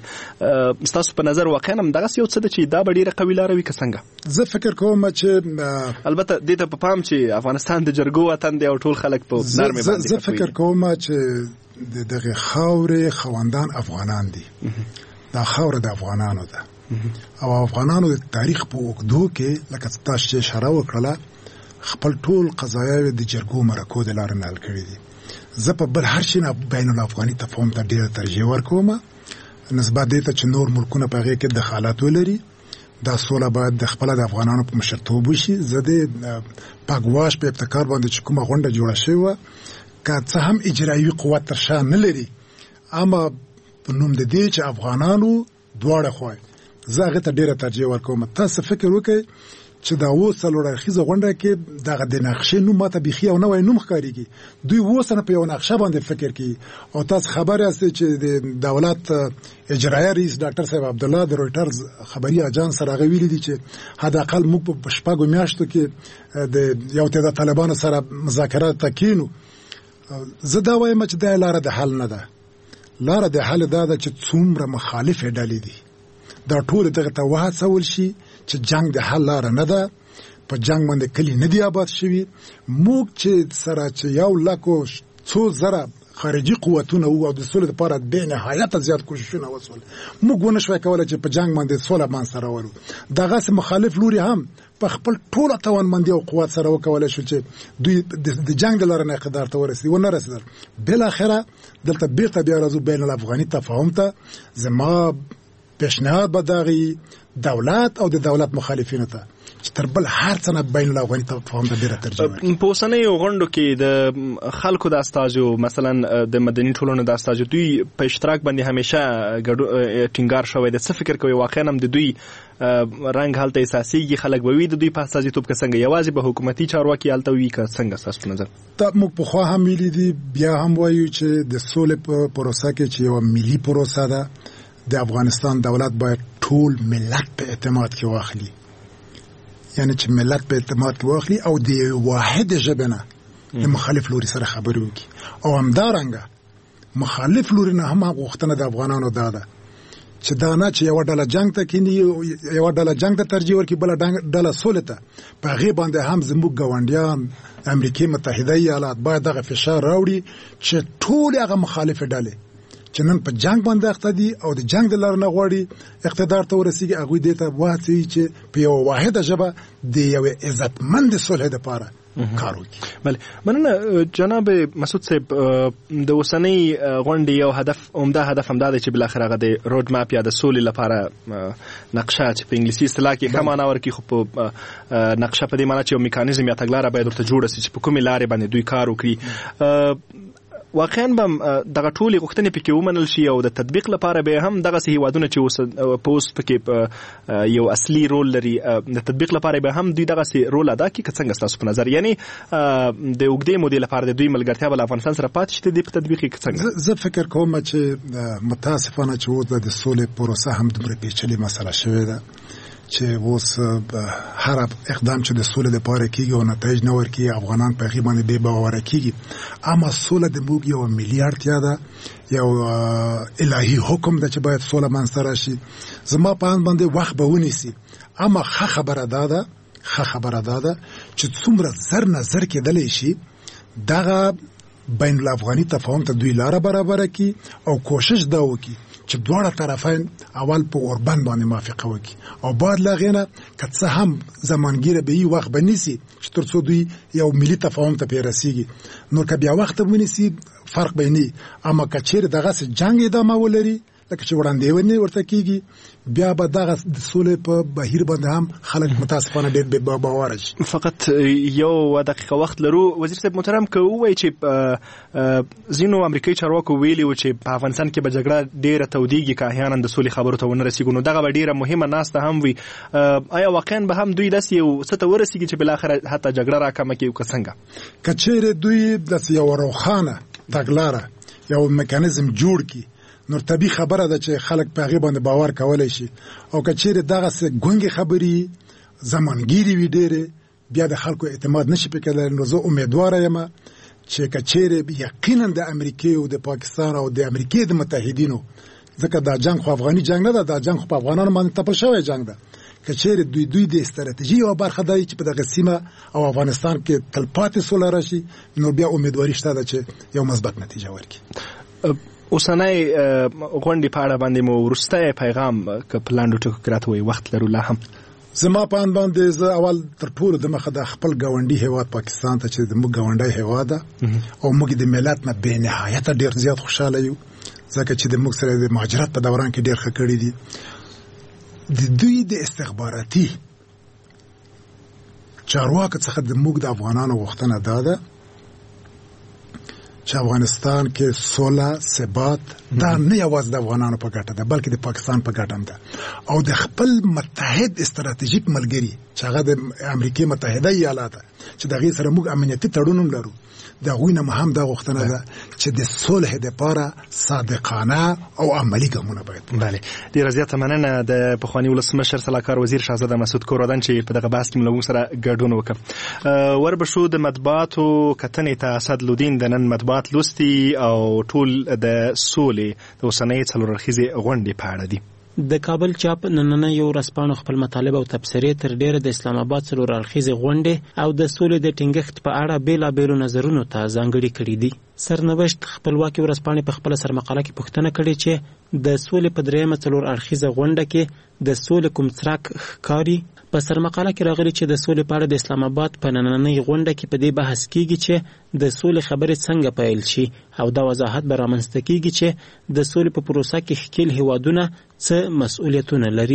ستاسو په نظر واقعا همدغسې یو څه ده چې دا به ډېره قوي لاره وي که څنګه؟ زه فکر کوم چې البته دې ته په پام چې افغانستان د جرګو وطن دی او ټول خلک په نرمې باندې زه فکر کوم چې دغه خاورې خواندان افغانان دي. دا خاوره د افغانانو ده او افغانانو د تاریخ په اوږدو کې لکه تاسو چې اشاره وکړله خپل ټول قضایاوې د جرګو مرکو د لارې نه حل کړي دي. زه په بل هر شي نه بین الافغاني تفاهم ته ډېره ترجیح ورکوم نسبت دې ته چې نور ملکونه په هغې کې دخالت ولري. دا سوله باید د خپله د افغانانو په مشرتوب وشي. زه د پاګواش په ابتکار باندې چې کومه غونډه جوړه شوې وه که څه هم اجرایي قوت تر شا نه لري، اما په نوم د دې چې افغانانو دواړه خوا زه هغې ته ډېره ترجیح ورکوم. تاسو فکر وکړئ چې دا اوس څلور اړخیزه غونډه کې دغه د نقشې نوم ماته بیخي یو نوی نوم ښکارېږي. دوی اوس نه په یو نقشه باندې فکر کوي او تاسو خبر یاستئ چې د دولت اجرایه رئیس ډاکټر صاحب عبدالله د رویټرز خبري اجانس سره هغه ویلي دي چې حداقل موږ په شپږو میاشتو کې د یو تعداد طالبانو سره مذاکرات ته کینو. زه دا وایم چې دا لاره د حل نه ده. لاره د حل دا ده چې څومره مخالفې ډلې دي دا ټول دغه ته وهڅول شي چې جنگ د حل لاره نه ده. په جنگ باندې کلی نه دی آباد شوي. موږ چې سره چې یو لکو څو زره خارجي قوتونه وو او د سولې لپاره بې نهایته زیات کوششونه وسول، موږ ونه شوای کولی چې په جنگ باندې سوله منځته راولو. دغسې مخالف لوري هم په خپل ټوله توانمندي او قوت سره وکولی شو چې دوی د جنگ د لارې نه اقتدار ته ورسېدي، ونه رسېدل. بالاخره دلته بیرته بیا راځو بین الافغاني تفاهم ته. زما پیشنهاد به دغه دولت او د دولت مخالفینو ته چې تر بل هر څه نه بین الافغاني تفاهم ته ډېره ترجیح ورکړي. په اوسنیو غونډو کې د خلکو د استازو مثلا د مدني ټولنو د استازو دوی په اشتراک باندې همیشه ټینګار شوی دی. څه فکر کوي واقعا هم د دوی رنګ هلته احساسېږي خلک به وي د دوی په استازیتوب کې څنګه یوازې به حکومتي چارواکي هلته وي که څنګه ستاسو په نظر؟ ته موږ پخوا هم ویلي دي بیا هم وایو چې د سولې په پروسه کې چې یوه ملي پروسه ده د افغانستان دولت باید ټول ملت په اعتماد کې واخلي، یعنی چې ملت په اعتماد کې واخلي او د واحد ژبې نه د مخالف لوري سره خبرې وکړي. او همدارنګه مخالف لوري نه هم غوښتنه د افغانانو دا ده چې دا نه چې یوه ډله جنګ ته کیني، یوه ډله جنګ ته ترجیح ورکړي، بله ډله سولې ته. په هغې باندې هم زموږ ګاونډیان امریکې متحده ایالات باید دغه فشار راوړي چې ټولې هغه مخالفې ډلې چې نن په جنګ باندې اخته دي او د جنګ د لارې نه غواړي اقتدار ته ورسېږي، هغوی دې ته وهڅوي چې په یوه واحده ژبه د یوې عزتمند صلح دپاره کار وکړي. بله مننه جناب مسعود صاحب. د اوسنۍ غونډې یو هدف عمده هدف همدا دی چې بالاخره هغه د روډ ماپ یا د سولې لپاره نقشه چې په انګلیسي اصطلاح کې ښه معنا ورکړي، خو په نقشه په دې معنا چې یو میکانیزم یا تګلاره باید ورته جوړه شي چې په کومې لارې باندې دوی کار وکړي. واقعا به دغه ټولې غوښتنې پکې ومنل شي او د تطبیق لپاره به هم دغسې هیوادونه چې اوس په اوس پکې یو اصلي رول لري د تطبیق لپاره به هم دوی دغسې رول ادا کړي که څنګه ستاسو په نظر؟ یعنی د اوږدې مودې لپاره د دوی ملګرتیا به له افغانستان سره پاتې شي د دې په تطبیق کې که څنګه؟ زه فکر کوم چې متاسفانه چې اوس د سولې پروسه هم دومره پیچلې مسله شوې ده چې اوس هر اقدام چې د سولې لپاره کیږي او نتایج نه ورکوي افغانان په هغې باندې بې باوره کیږي. اما سوله د موږ یوه ملي اړتیا ده، یو الهي حکم ده چې باید سوله منځته راشي. زما په اند باندې وخت به ونیسي، اما ښه خبره دا ده ښه خبره دا ده چې څومره زر نه زر کېدلی شي دغه بین الافغاني تفاهم ته دوی لاره برابره کړي او کوشش دا وکړي چې دواړه طرفین اول په اوربند باندې موافقه وکړي او بعد له هغې نه که څه هم زمانګیره به یي وخت به نیسي چې تر څو دوی یو ملي تفاهم ته پرې رسېږي. نو که بیا وخت ونیسي فرق به یې نه، اما که چیرې دغسې جنګ ادامه ولري لکه چې وړاندوینې ورته کېږي بیا به دغه د سولې په بهیر باندې هم خلک متاسفانه ډېر بې باوره شي. فقط یو دقیقه وخت لرو. وزیر صاحب محترم که ووایي چې ځینو امریکایي چارواکو ویلي و چې په افغانستان کې به جګړه ډېره تودېږي که احیانا د سولې خبرو ته ونه رسېږو، نو دغه به ډېره مهمه ناسته هم وي. آیا واقعا به هم دوی داسې یو څه ته ورسېږي چې بالاخره حتی جګړه راکمه کړي که څنګه؟ که چیرې دوی داسې یوه روښانه تګلاره یو میکانیزم جوړ کړي نو طبیعي خبره ده چې خلک په هغې باندې باور کولی شي. او که چیرې دغسې ګونګې خبرې زمانګیرې وي ډېرې بیا د خلکو اعتماد نشي پکې لري. نو زه امیدواره یم چې که چیرې یقینا د امریکې او د پاکستان او د امریکې د متحدینو، ځکه دا جنګ خو افغاني جنګ نه ده، دا جنګ خو په افغانانو باندې تپل شوی جنګ ده، که چیرې دوی دوی د استراتیژي یوه برخه دی چې په دغه سیمه او افغانستان کې تلپاتې سوله راشي، نو بیا امیدواري شته ده چې یو مثبت نتیجه ورکړي. اوسنۍ غونډې په اړه باندې مو وروستی پیغام که په لنډو ټکو کې راته وایي، وخت لرو لا هم. زما په اند باندې زه اول تر ټولو د مخه د خپل ګاونډي هیواد پاکستان ته چې زموږ ګاونډی هیواد ده او موږ د ملت نه بې نهایته ډېر زیات خوشحاله یو ځکه چې د موږ سره د مهاجرت په دوران کې ډېر ښه کړي دي. د دوی د استخباراتي چارواکو څخه د موږ د افغانانو غوښتنه دا ده چې افغانستان کې سوله ثبات دا نه یوازې د افغانانو په ګټه ده بلکې د پاکستان په ګټه هم ده او د خپل متحد استراتیژیک ملګري چې هغه د امریکې متحده ایالات چې د هغې سره موږ امنیتي تړون هم لرو د هغوی نه هم دا غوښتنه ده چې د صلح دپاره صادقانه او عملي ګامونه باید. بله، ډېره زیاته مننه د پخواني ولسمشر سلاکار وزیر شهزاده مسعود کورودن چې په دغه بحث کې له موږ سره ګډون وکړ. وربشو د مطبوعاتو کتنې ته اسدالدین د نن مطبوعات لوستي او ټول د سولې د اوسنۍ څلور اړخیزې غونډې په اړه دي. د کابل چاپ نننه یو ورځپاڼه خپل مطالب او تبصرې تر ډیره د اسلام آباد څلور اړخیزې غونډې او د سولې د ټینګښت په اړه بېلابېلو نظرونو ته ځانګړي کړي دي. سرنوشت خپلواکي ورځپاڼې په خپله سرمقاله کې پوښتنه کړې چې د سولې په درېیمه څلور اړخیزه غونډه کې د سولې کوم څرک ښکاري. په سرمقاله کې راغلي چې د سولې په اړه د اسلام آباد په نننۍ غونډه کې په دې بحث کیږي چې د سولې خبرې څنګه پیل شي او دا وضاحت به رامنځته کیږي چې د سولې په پروسه کې ښکیل هیوادونه څه مسؤلیتونه لري.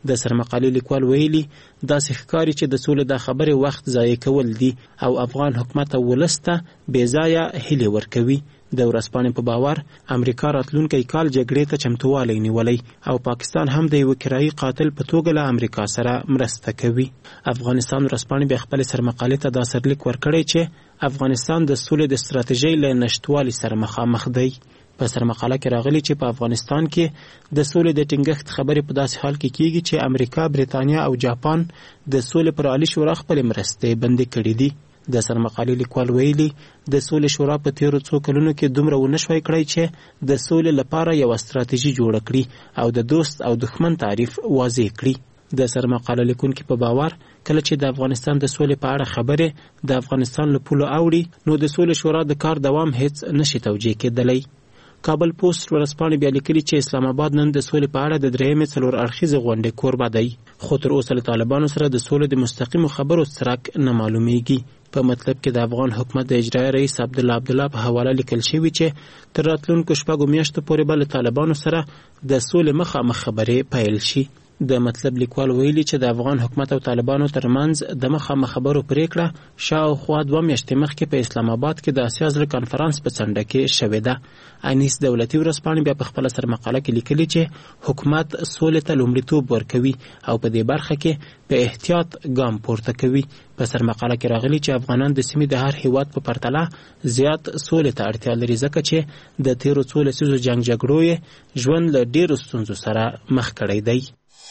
د سرمقالې لیکوال ویلي داسې ښکاري چې د سولې د خبرې وخت ضایع کول دي او افغان حکومت او ولس ته بې ځایه هیلې ورکوي. د ورځپاڼې په باور امریکا راتلونکی کال جګړې ته چمتووالی نیولی او پاکستان هم د یو کرایي قاتل په توګه له امریکا سره مرسته کوي. افغانستان ورځپاڼې بیا خپل سرمقالې ته دا سرلیک ورکړی چې افغانستان د سولې د ستراتیژۍ له نشتوالي سره مخامخ دی. په سرمقاله کې راغلی چې په افغانستان کې د سولې د ټینګښت خبرې په داسې حال کې کیږي چې امریکا، بریتانیا او جاپان د سولې پر عالی شورا خپل مرستې بندي کړې دي. د سرمقالې لیکوال ویلي د سولې شورا په تیرو څو کلونو کې دومره ونشوی کړی چې د سولې لپاره یو ستراتیژي جوړه کړي او د دوست او دښمن تعریف واضح کړي. د سرمقاله لیکونکي په باور کله چې د افغانستان د سولې په اړه خبرې د افغانستان له پولو اوړي نو د سولې شورا د کار دوام هیڅ نشي توجیه کېدلی. کابل پوسټ ورځپاڼې بیا لیکلي چې اسلام آباد نن د سولې په اړه د درېیمې څلور اړخیزې غونډې کوربه دی، خو تر اوسه له طالبانو سره د سولې د مستقیمو خبرو څرک نه معلومیږي. په مطلب کې د افغان حکومت د اجرایي رئیس عبدالله عبدالله په حواله لیکل شوي چې تر راتلونکو شپږو میاشتو پورې به له طالبانو سره د سولې مخامخ خبرې پیل شي. د مطلب لیکوال ویلي چې د افغان حکومت او طالبانو ترمنځ د مخامخ خبرو پریکړه شاوخوا دوه میاشتې مخکې په اسلام آباد کې د اسیا زړه کنفرانس په څنډه کې شوې ده. انیس دولتي ورځپاڼې بیا په خپله سرمقاله کې لیکلي چې حکومت سولې ته لومړیتوب ورکوي او په دې برخه کې په احتیاط ګام پورته کوي. په سرمقاله کې راغلي چې افغانان د سیمې د هر هیواد په پرتله زیات سولې ته اړتیا لري ځکه چې د تیرو څو لسیزو جنګ جګړو یې ژوند له ډیرو ستونزو سره مخ کړی دی.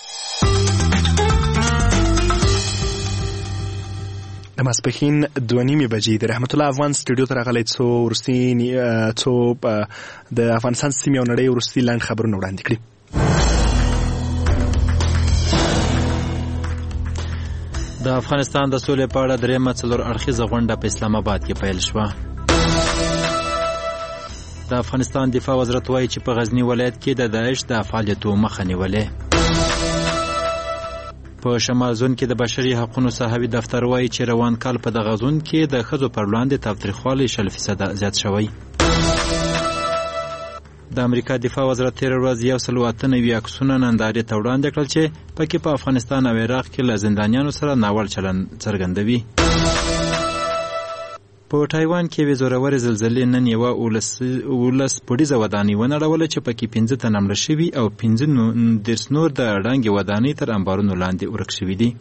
د ماسپښین دوه نیمې بجې د رحمت الله افغان سټوډیو ته راغلی څو وروستي څو د افغانستان سیمې او نړۍ وروستي لنډ خبرونه وړاندې کړي. د افغانستان د سولې په اړه درېیمه څلور اړخیزه غونډه په اسلام آباد کې پیل شوه. د افغانستان دفاع وزارت وایي چې په غزني ولایت کې د داعش د فعالیتو مخه نیولې. په شمال زون کې د بشري حقوقو صحابي دفتر وایي چې روان کال په دغه زون کې د ښځو پر وړاندې تاوتریخوالی شل فیصده زیات شوی. د امریکا دفاع وزارت تېره ورځ یو سل اته نوي عکسونه نندارې ته وړاندې کړل چې پکې په افغانستان او عراق کې له زندانیانو سره ناوړه چلند څرګندوي. په تایوان کې یوې زورورې زلزلې نن یوه اوولس پوړیزه ودانۍ ونړوله چې پکې پنځه تنه مړه شوي او پنځه دېرش نور د ړنګې ودانۍ تر انبارونو لاندې ورک شوي دي.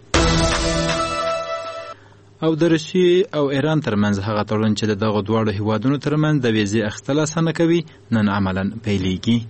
او د روسیې او ایران ترمنځ هغه تړون چې د دغو دواړو هیوادونو ترمنځ د ویزې اخیستل اسانه کوي نن عملاً پیلېږي.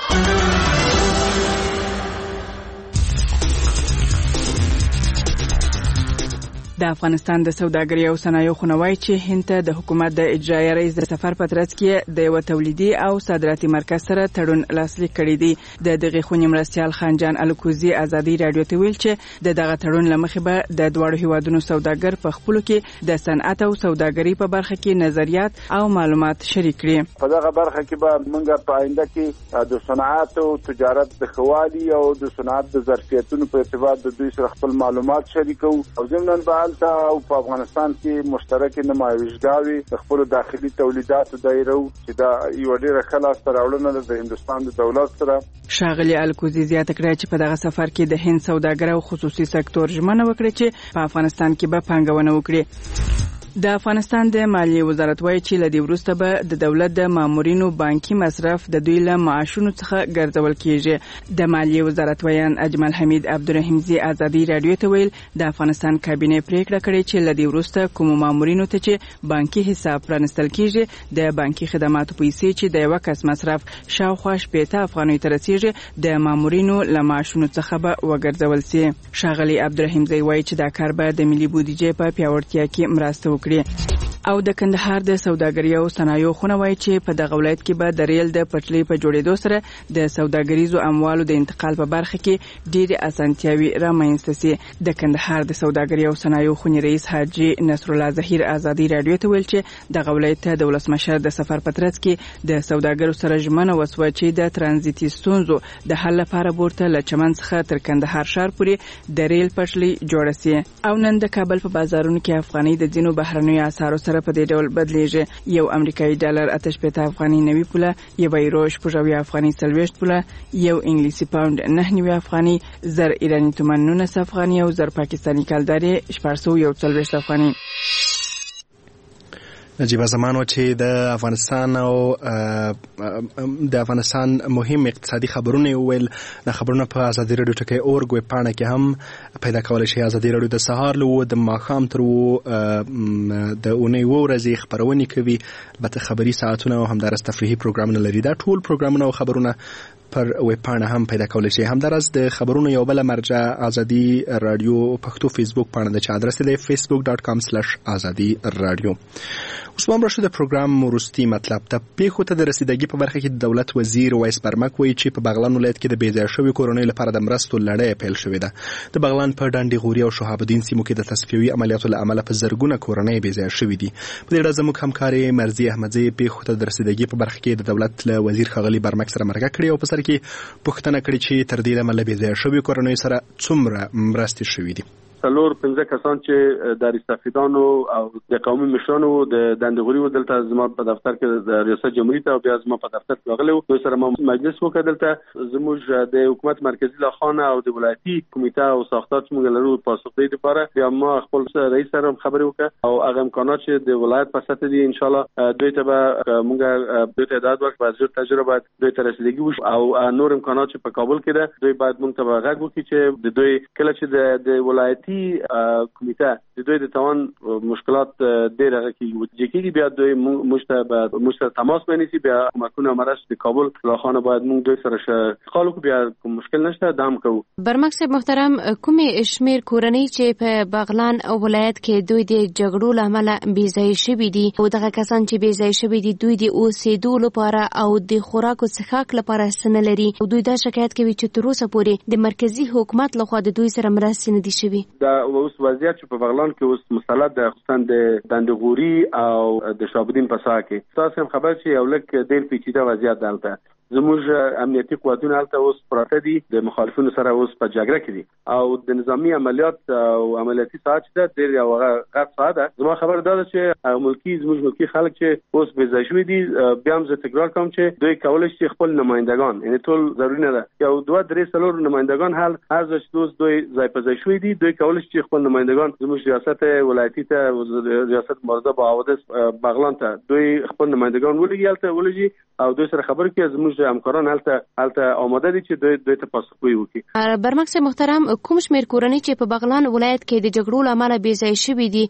د افغانستان د سوداګرۍ او صنایعو خونه وایي چې هند ته د حکومت د اجرایي رئیس د سفر په ترڅ کې د یو تولیدي او صادراتي مرکز سره تړون لاسلیک کړی دی. د دغه خونې مرستیال خانجان الکوزي ازادي رادیو ته ویل چې د دغه تړون لمخې به د دواړو هیوادونو سوداګر په خپلو کې د صنعت او سوداګرۍ په برخه کې نظریات او معلومات شریک کړي. په دغه برخه کې به موږ په آینده کې د صنعت او تجارت د خوالي او د صنعت د ظرفیتونو په ارتباط د دوی سره خپل معلومات شریکو او ضمناً به او په افغانستان کې مشترک نمایشګاوي د خپل داخلي تولیداتو دایره چې دا یو ډیره خلاص تراوړنه ده د هندستان د دولت سره. شاغلی الکوزي زیاته کړه چې په دغه سفر کې د هند سوداګر او خصوصي سکتور ژمنه وکړه چې په افغانستان کې به پانګونه وکړي. د افغانستان د مالیې وزارت وایي چې لدی وروسته به د دولت د مامورینو بانکي مصرف د دوی له معاشونو څخه ګرځول کیږي. د مالیې وزارت ویان اجمل حمید عبدالرحیمزي ازادي رادیو ته ویل د افغانستان کابینه پریکړه کړې چې لدی وروسته کوم مامورینو ته چې بانکي حساب پرانستل کیږي د بانکي خدماتو پیسې چې د یو کس مصرف شاوخوا شپږ افغانۍ ته رسیږي د مامورینو له معاشونو څخه به وګرځول شي. شاغلی عبدالرحیمزي وایي چې دا کار به د ملي بودیجې په پیاوړتیا کې مرسته وکړي. او د کندهار د سوداګرۍ او صنایعو خونه وایي چې په دغه ولایت کې به د ریل د پټلۍ په جوړېدو سره د سوداګریزو اموالو د انتقال په برخه کې ډېرې اسانتیاوي رامنځته سي. د کندهار د سوداګرۍ او صنایعو خونې رئیس حاجي نصر الله ظهیر ازادي رادیو ته ویل چې دغه ولایت ته د ولسمشر د سفر په ترڅ کې د سوداګرو سره ژمنه وسوه چې د ترانزیتي ستونزو د حل لپاره بورته له چمن څخه تر کندهار ښار پورې د ریل پټلۍ جوړه سي. او نن د کابل په بازارونو کې افغانۍ د ځینو بهرنیو اسعارو سره په دې ډول بدلیږي. یو امریکایي ډالر اته شپېته افغاني نوي پوله، یو یورو شپږ اویا افغاني څلوېښت پوله، یو انګلیسي پاوند نهه نوي افغاني، زر ایراني تومان نولس افغاني او زر پاکستاني کالداري شپږ سوه یو څلوېښت افغاني. نجیب زمان و چې د افغانستان او د افغانستان مهم اقتصادي خبرونه ویل. د خبرونه په ازادي رادیو ټکی اورګ ویب پاڼه کې هم پیدا کولای شي. ازادي رادیو د سهار له د ماښام تر د اونۍ و ورځې خبرونه کوي. البته خبري ساعتونه او همدارس تفریحي پروګرامونه لري. دا ټول پروګرامونه او خبرونه پر ویب پاڼه هم پیدا کولای شي. همدارس د خبرونو یو بل مرجع ازادي رادیو پښتو فیسبوک پاڼه ده چې ادرس دی facebook dot com slash azadi radio. اوس هم راشه د پروګرام وروستي مطلب ته. پیښو ته د رسیدګي په برخه کې د دولت وزیر وایس برمک وایي چې په بغلان ولایت کې د بېځایه شویو کورنیو لپاره د مرستو لړۍ پیل شوې ده. د بغلان په ډنډې غوري او شهاب الدین سیمو کې د تصفیوي عملیاتو له امله په زرګونه کورنۍ بېځایه شوې دي. په دې اړه زموږ همکارې مرضیه احمدزۍ پیښو ته د رسیدګي په برخه کې د دولت له وزیر ښاغلي برمک سره مرکه کړې او په سر کې پوښتنه کړې چې تر دې دمه له بېځایه شویو کورنیو سره څومره مرستې شوې دي. څلور پنځه کسان چې د ریستافیدانو او د قومي مشرانو د دندغوري ودلته زما په دفتر کې د ریاست جمهوریت او بیا زما په دفتر کې راغلو. دوی سره ما مجلس وکړ. دلته زموږ د حکومت مرکزی لاخانه او د ولایتي کمیټه او ساختار چې موږ لرو پاسخګویي لپاره بیا ما خپل رئیس سره خبرې وکړه او هغه امکانات چې د ولایت په سطح دي ان شاء الله دوی ته به موږ دوی ته داد ورکړو. وزیر تجربه باید دوی ته رسیدګي وشي او نور امکانات چې په کابل کې ده دوی باید موږ ته غږ وکړي چې د دوی کله چې د ولایتي کمیټه د دوی د توان مشکلات ډېر هغه کې وجېږي بیا دوی مشته مشته تماس ونیسي. بیا حکومتونه مرش د کابل لاخانه باید موږ دوی سره خالو کو بیا کوم مشکل نشته دام کوو. برمک صاحب محترم، کومې شمیر کورنۍ چې په بغلان ولایت کې دوی د جګړو له امله بېځایه شوي دي او دغه کسان چې بېځایه شوي دي دوی د اوسېدو لپاره او د خوراک او څښاک لپاره څه نه لري او دوی دا شکایت کوي چې تر اوسه پورې د مرکزي حکومت لخوا د دوی سره مرستې نه دي شوي. دا اوس وضعیت چې په بغلان کې اوس مسلط ده خصوصا د دندغوري او د شابدین په ساحه کې. تاسو هم خبر چې یو لک ډېر پیچیده وضعیت دلته. زموږ امنیتي قوتونه هلته اوس پراته دي د مخالفینو سره اوس په جګړه کې دي او د نظامی عملیات او عملیاتي ساحه چې ده ډېر یو غټ ساحه ده. زما خبر دا ده چې ملکی زموږ ملکی خلک چې اوس بېځایه شوي دي بیا هم زه تکرار کوم چې دوی کولی شي خپل نمایندګان یعنې ټول ضروري نه ده یو دوه درې څلور نمایندګان هر هر ځای چې اوس دوی ځای په ځای شوي دي دوی کولی شي خپل نمایندګان زموږ ریاست ولایتي ته ریاست مرزه با حوادث بغلان ته دوی خپل نمایندګان ولګي هلته ولګي او دوی سره خبرې کوي. زموږ همکاران هلته هلته آماده دي چې دوی دوی ته پاسخګویي وکړي. برمک صاحب محترم، کوم شمېر کورنۍ چې په بغلان ولایت کې د جګړو له امله بېځایه شوي دي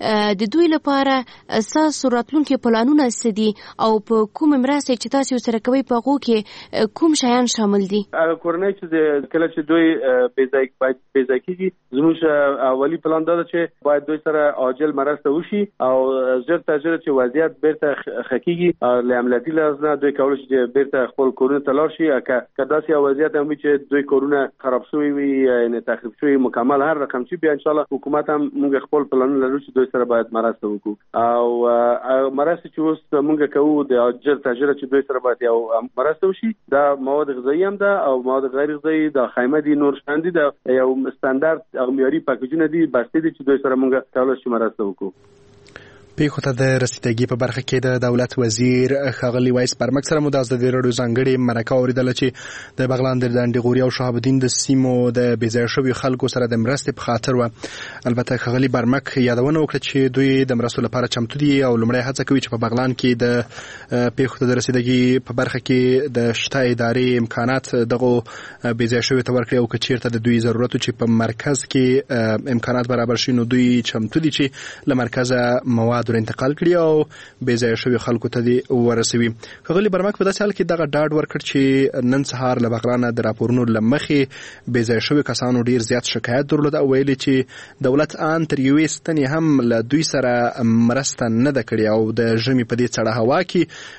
د دوی لپاره ستاسو راتلونکي پلانونه څه دي او په کومې مرستې چې تاسو ورسره کوئ په هغو کې کوم شیان شامل دي؟ هغه کورنۍ چې کله چې دوی بېځایه بېځایه کېږي زموږ اولي پلان دا ده چې باید دوی سره عاجل مرسته وشي او ژر تر ژره چې وضعیت بیرته ښه کېږي له عملیاتي لحاظ نه دوی کولی شي چې بیرته خپل کورونه ته لاړ شي. که داسې یو وضعیت هم وي چې دوی کورونه خراب شوي وي یعنې تخریب شوي مکمل هر رقم چې بیا انشاءالله حکومت هم موږ خپل پلانونه لرو چې دوی سره باید مرسته وکړو او مرسته چې اوس موږ کوو د ژر تر ژره چې دوی سره باید یو مرسته وشي. دا مواد غذایي هم ده او مواد غیر غذایي دا خیمه دي نور شیان دي د یو ستاندرد او معیاري پاکیجونه دي بستې دي چې دوی سره موږ کولی شو مرسته وکړو. پیښو ته د رسیدګي په برخه کې د دولت وزیر ښاغلي وایس برمک سره مو د ازادي راډیو ځانګړې مرکه اورېدله چې د بغلان د دندغوري او شهاب الدین د سیمو د بېځایه شویو خلکو سره د مرستې په خاطر وه. البته ښاغلي برمک یادونه وکړه چې دوی د مرستو لپاره چمتو دي او لومړی هڅه کوي چې په بغلان کې د پیښو ته د رسیدګي په برخه کې د شته ادارې امکانات دغو بېځایه شویو ته ورکړي او که چېرته د دوی ضرورت چې په مرکز کې امکانات برابر شي نو دوی چمتو دي چې له مرکزه مواد ور انتقال کړي او بېځایه شوي خلکو ته دې ورسوي. ښاغلي برمک په داسې حال کې دغه ډاډ ورکړ چې نن سهار له بغلانه د راپورونو له مخې بېځایه شوي کسانو ډېر زیات شکایت درلود او ویلي چې دولت ان تر یوې ستنې هم له دوی سره مرسته نه ده کړې او د ژمي په دې سړه هوا کې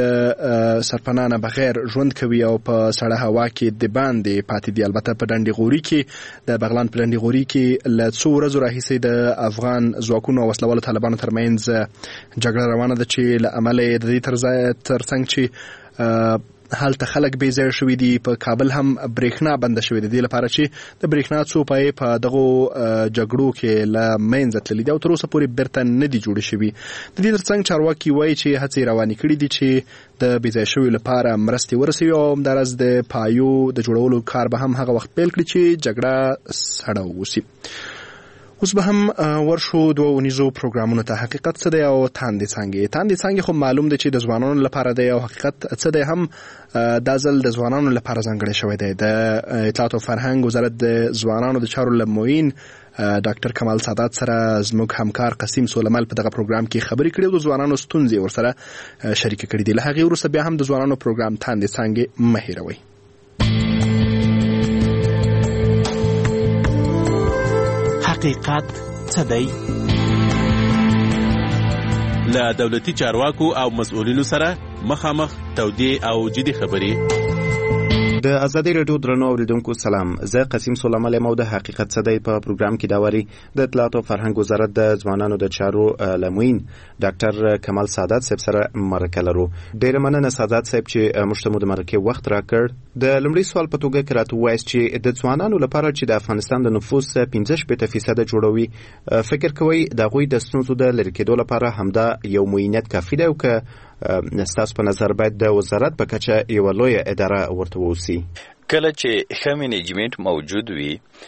د سرپناه بغیر ژوند کوي او په سړه هوا کې د باندې پاتې دي. البته په ډنډغوري کې د بغلان په ډنډغوري کې له څو ورځو راهیسې د افغان ځواکونو او وسلوالو طالبانو ترمنځ جګړه روانه ده چې له امله د دې ترڅنګ چې هلته خلک بې ځایه شوي دي. په کابل هم برېښنا بنده شوې ده، دې لپاره چې د برېښنا څو پایې په دغو جګړو کې له منځه تللي دي او تر اوسه پورې بیرته نه دي جوړې شوي. د دې ترڅنګ چارواکي وایي چې هڅې روانې کړي دي چې د بې ځایه شویو لپاره مرستې ورسوي او همداراز د پایو د جوړولو کار به هم هغه وخت پیل کړي چې جګړه سړه ووسي. اوس به هم ورشو دوه اونیزو پروګرامونو ته. حقیقت څه دی او تاندې څانګې. تاندې څانګې خو معلوم دی چې د ځوانانو لپاره دی او حقیقت څه دی هم دا ځل د ځوانانو لپاره ځانګړی شوی دی. د اطلاعات او فرهنګ وزارت د ځوانانو د چارو له معین ډاکټر کمال سادات سره زموږ همکار قسیم سولمل په دغه پروګرام کې خبرې کړې او د ځوانانو ستونزې ورسره شریکې کړې دي. له هغې وروسته بیا هم د ځوانانو پروګرام تاندې څانګې مه هېروئ. حقیقت څه دی؟ له دولتي چارواکو او مسؤلینو سره مخامخ تودې او جدي خبرې. د ازادي رادیو درنو اوریدونکو سلام، زه قسیم سولمل یم او د حقیقت څه دی په پروګرام کې داوري د اطلاعات او فرهنګ وزارت د ځوانانو د چارو لموین ډاکټر کمال سادات صاحب سره مرکه لرو. ډیره مننه سادات صاحب چې موږ ته مو د مرکې وخت راکړ. د لومړي سوال په توګه کې راته ووایاست چې د ځوانانو لپاره چې د افغانستان د نفوس پنځه شپېته فیصده جوړوي، فکر کوئ د هغوی د ستونزو د لرې کېدو لپاره همدا یو معینیت کافي دی او که ستاسو په نظر باید د وزارت په کچه یوه لویه اداره ورته واوسي؟ کله چې ښه منیجمنټ موجود وي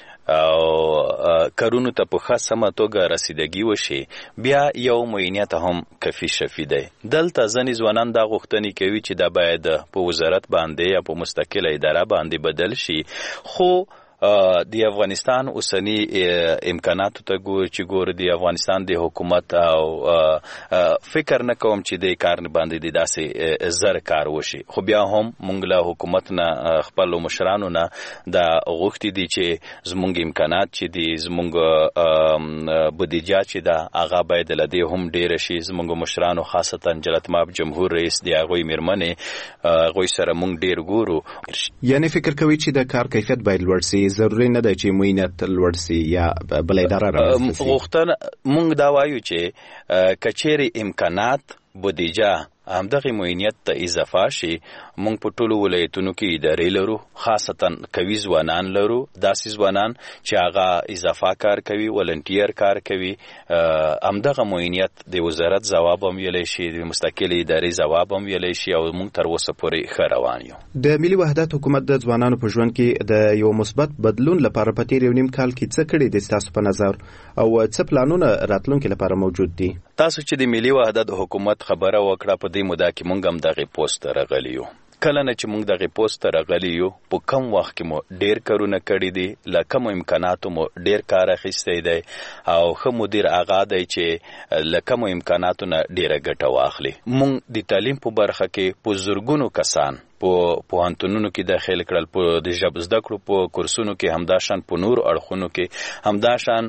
او کارونو ته په ښه سمه توګه رسیدګي وشي، بیا یو معینیت هم کافي شفي دی. دلته ځینې ځوانان دا غوښتنې کوي چې دا باید په وزارت باندې یا په مستقله اداره باندې بدل شي، خو د افغانستان اوسنی امکاناتو ته ګور چې ګور د افغانستان د حکومت او فکر نه کوم چې د کار باندې د داسې زر کار وشي. خو بیا هم مونږ له حکومت نه خپل مشرانو نه دا غوښتي دي چې زمونږ امکانات چې دي زمونږ بودیجه چې دا هغه باید له دې هم ډیر شي. زمونږ مشرانو خاصتا جلالتمآب جمهور رئیس دی هغوی میرمنې هغوی سره مونږ ډیر ګورو. یعنی فکر کوي چې د کار کیفیت باید لوړ سي، ضروري نه ده چې معینیت لوړ سي یا بل اداره رامنځته سي؟ غوښتنه مونږ دا وایو چې کچېرې امکانات بودیجه همدغه معینیت ته اضافه شي. مونږ په ټولو ولایتونو کې ادارې لرو، خاصتا قوي ځوانان لرو، داسې ځوانان چې هغه اضافه کار کوي، ولنټیر کار کوي. همدغه معینیت د وزارت ځواب هم ویلی شي، د مستقلې ادارې ځواب هم ویلی شي او مونږ تر اوسه پورې ښه روان یو. د ملي وحدت حکومت د ځوانانو په ژوند کې د یو مثبت بدلون لپاره په تیر یو نیم کال کې څه کړي دي ستاسو په نظر او څه پلانونه راتلونکي لپاره موجود دي؟ تاسو چې د ملي وحدت حکومت خبره وکړه، په دې موده کې مونږ هم دغه پوسټ راغلی یو. کله نه چې مونږ دغه پوسټ راغلی یو، په کم وخت کې مو ډیر کارونه کړي دي، له کمو امکاناتو مو ډیر کار اخیستی دی او ښه مدیر هغه دی چې له کمو امکاناتو نه ډیره ګټه واخلي. مونږ د تعلیم په برخه کې په زرګونو کسان په پوهنتونونو کې داخل کړل، په د ژبې زده کړو په کورسونو کې همداشان په نور اړخونو کې همداشان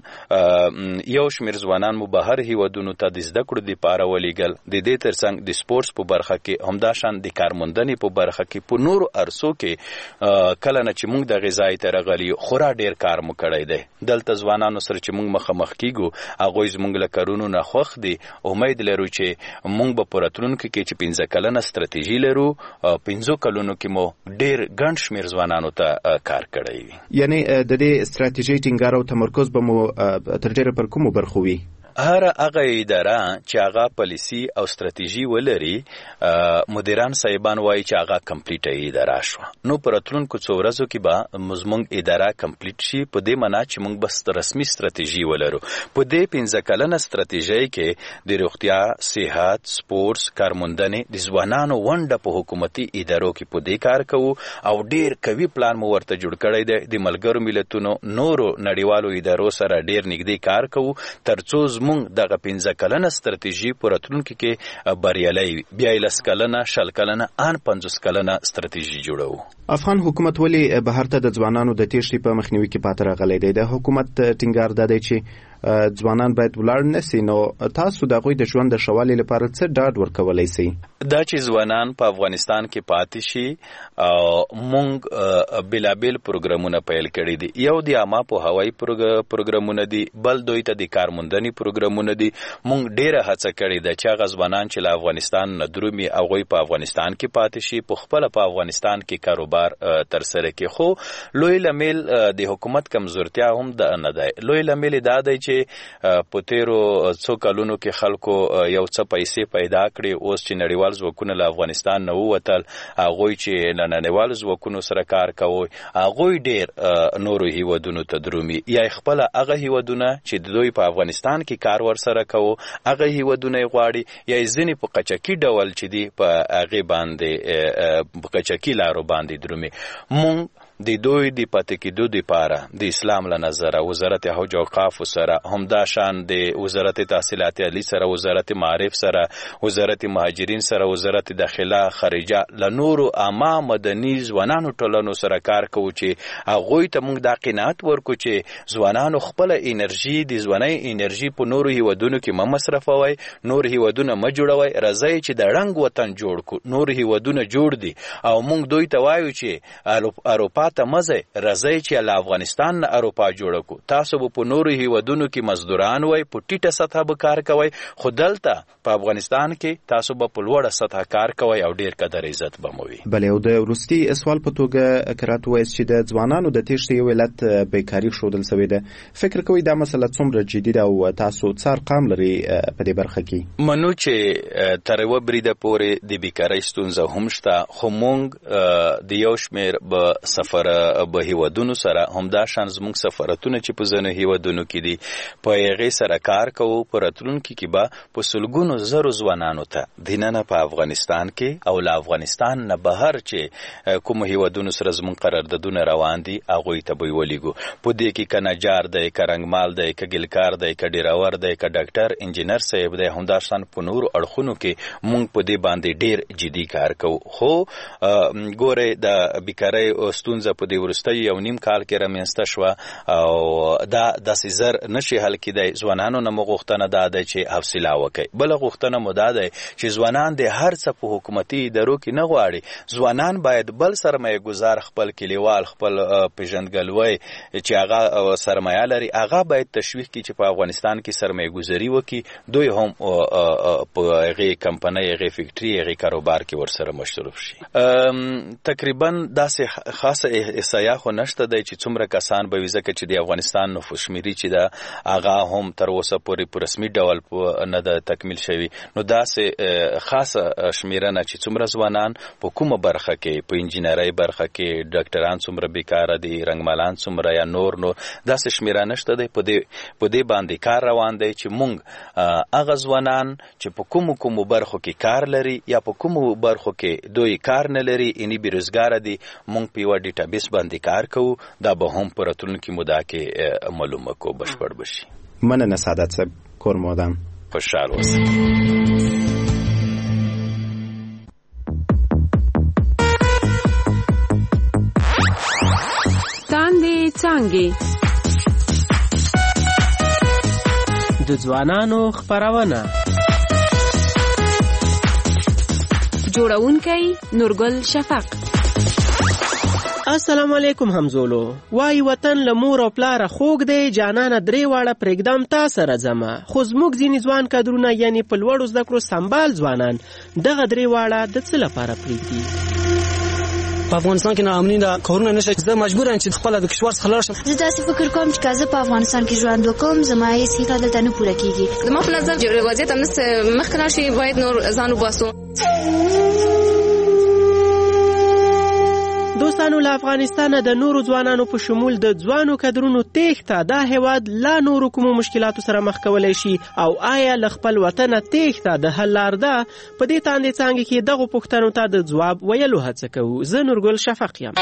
یو شمېر ځوانان مو بهر هیوادونو ته د زده کړو دپاره ولیږل. د دې ترڅنګ د سپورټس په برخه کې همداشان د کارموندنې په برخه کې په نورو عرصو کې کله نه چې موږ دغې ځای ته راغلي یو خورا ډېر کار مو کړی دی. دلته ځوانانو سره چې موږ مخامخ کیږو هغوی زموږ له کارونو نه خوښ دي. امید لرو چې موږ به په راتلونکي کې چې پنځه کلنه ستراتیژي لرو، پنځو کلونو کې مو ډیر ګڼ شمېر ځوانانو ته کار کړی وي. یعنی د دې ستراتیژۍ ټینګار او تمرکز به مو تر ډیره پر کومو برخو وي؟ هر هغه اداره چې هغه پالیسی او ستراتیژي ولري، مدیران صاحبان وایي چې هغه کمپلیټه اداره شوه. نو په راتلونکو څو ورځو کې به زموږ اداره کمپلیټ شي، په دې معنا چې موږ بس رسمي ستراتیژي ولرو. په دې پنځه کلنه ستراتیژۍ کې د روغتیا، صحت، سپورټس، کارموندنې د ځوانانو ونډه په حکومتي ادارو کې په دې کار کوو او ډیر قوي پلان مو ورته جوړ کړی دی. د ملګرو ملتونو نورو نړیوالو ادارو سره ډیر نږدې کار کوو ترڅو مونږ دغه پنځه کلنه ستراتیژي په راتلونکي کې بریالۍ وي. بیا یې لس کلنه، شل کلنه، ان پنځوس کلنه ستراتیژي جوړوو. افغان حکومت ولې بهر ته د ځوانانو د تېښتې په مخنیوي کې پاتې راغلی دی؟ د حکومت ټینګار دا دی چې ځوانان باید ولاړ نشي، نو تاسو د هغوی د ژوند د ښه والي لپاره څه ډاډ ورکولی سئ؟ دا چې ځوانان په افغانستان کې پاتې شي او مونږ بېلابېل پروګرامونه پیل کړي دي. یو د عامه پوهاوي پروګرامونه دي، بل دوی ته د کارموندنې پروګرامونه دي. مونږ ډېره هڅه کړې ده چې هغه ځوانان چې له افغانستان نه درومي هغوی په افغانستان کې پاتې شي، په خپله په افغانستان کې کاروبار ترسره کړي. خو لوی لامل د حکومت کمزورتیا هم دا نه دی. لوی لامل دا دی چې په تېرو څو کلونو کې خلکو یو څه پیسې پیدا کړي، اوس چې نړیوال ځواکونه له افغانستان نه ووتل، هغوی چې له نړیوالو ځواکونو سره کار کوي هغوی ډېر نورو هیوادونو ته درومي، یا خپله هغه هیوادونه چې د دوی په افغانستان کې کار ورسره کوو هغه هیوادونه یې غواړي، یا ځینې په قچکي ډول چې دي په هغې باندې په قچکي لارو باندې درومي. مونږ د دوی د پاتې کېدو دپاره د اسلام له نظره وزارت حج او اوقافو سره، همدا شان د وزارت تحصیلات عالی سره، وزارت معارف سره، وزارت مهاجرین سره، وزارت داخله، خارجه، له نورو عامه مدني ځوانانو ټولنو سره کار کوو چې هغوی ته موږ دا قناعت ورکړو چې ځوانانو خپله انرژي د ځوانۍ انرژي په نورو هیوادونو کې مه مصرفوئ، نور هیوادونه مه جوړوئ، راځئ چې د ړنګ وطن جوړ کړو. نور هیوادونه جوړ دي او موږ دوی ته وایو چې اروپا ته مزه راځئ چې له افغانستان نه اروپا جوړه کړو. تاسو به په نورو هیوادونو کې مزدوران وئ، په ټیټه سطحه به کار کوئ، خو دلته په افغانستان کې تاسو به په لوړه سطحه کار کوئ او ډېر قدر عزت به مو وي. بله، او د وروستي سوال په توګه که راته ووایاست چې د ځوانانو د تېښتې یو علت بیکاري ښودل سوې ده، فکر کوئ دا مسله څومره جدي ده او تاسو څه ارقام لرئ په دې برخه کې؟ منو چې تر یوه بریده پورې د بیکارۍ ستونزه هم شته، خو موږ د یو شمېر به سفر به هیوادونو سره، همدا شان زموږ سفارتونه چې په ځینو هیوادونو کې دي په هغې سره کار کوو. په راتلونکي کې به په سلګونو زرو ځوانانو ته دننه په افغانستان کې او له افغانستان نه بهر چې کومو هیوادونو سره زموږ قراردادونه روان دي هغوی ته به یې ولیږو. په دې کې که نجار دی، که رنګمال دی، که ګلکار دی، که ډریور دی، که ډاکټر انجینر صاحب دی، همدا شان په نورو اړخونو کې موږ په دې باندې ډېر جدي کار کوو. خو ګورئ د بیکارۍ ستونزه په دې وروستۍ یو نیم کال کې رامنځته شوه او دا داسې زر نشي حل کېدی. ځوانانو نه مو غوښتنه دا دی چې حوصله وکړئ. بله غوښتنه مو دا دی چې ځوانان د هر څه په حکومتي ادارو کې نه غواړي. ځوانان باید بل سرمایه ګزار، خپل کلیوال، خپل پیژندګلوی چې هغه سرمایه لري هغه باید تشویق کړي چې په افغانستان کې سرمایه گذاري وکړي، دوی هم په هغې کمپنۍ، هغې فکټري، هغې کاروبار کې ورسره مشروف شي. تقریبا داسې خاصه احصایه خو نشته دی چې څومره کسان به وي، ځکه چې د افغانستان نفوس شمېرې چې ده هغه هم تر اوسه پورې په رسمي ډول نه ده تکمیل شوي. نو داسې خاصه شمېره نه چې څومره ځوانان په کومه برخه کې، په انجینرۍ برخه کې ډاکټران څومره بیکاره دي، رنګمالان څومره، یا نور نور داسې شمېره نشته دی. په دې په دې باندې کار روان دی چې موږ هغه ځوانان چې په کومو کومو برخو کې کار لري یا په کومو برخو کې دوی کار نه لري، یعنې بېروزګاره دي، موږ په یوه ډیټابیس باندې کار کوو. دا به هم په راتلونکي موده کې معلومه کو بشپړ بشي. مننه سعادت صاحب، کور مو ودان. خوشحال اوسئ. تاندې څانګې د ځوانانو خپرونه، جوړونکی نورګل شفق. السلام علیکم همزولو. وای وطن له مور او پلاره خوږ دی، جانانه درې واړه پرېږدم تا سره ځمه. خو زموږ ځینې ځوان کدرونه یعنې په لوړو زده کړو سمبال ځوانان دغه درې واړه د څه لپاره پرېږدي؟ په افغانستان کې ناامني ده، کارونه نشته، زه مجبور یم چې خپله د کشور څخه لاړ شم. زه داسې فکر کوم چې که زه په افغانستان کې ژوند وکړم زما هېڅ هیله دلته نه پوره کېږي. زما په نظر چې وضعیت همداسې مخکې لاړ شي، باید نور ځان وباسو. دوستانو، له افغانستانه د نورو ځوانانو په شمول د ځوانو کدرونو تېښته دا هیواد لا نورو کومو مشکلاتو سره مخ کولی شي او آیا له خپل وطنه تېښته د حل لار ده؟ په دې تاندې څانګې کې دغو پوښتنو ته د ځواب ویلو هڅه کوو. زه نورګل شفق یم.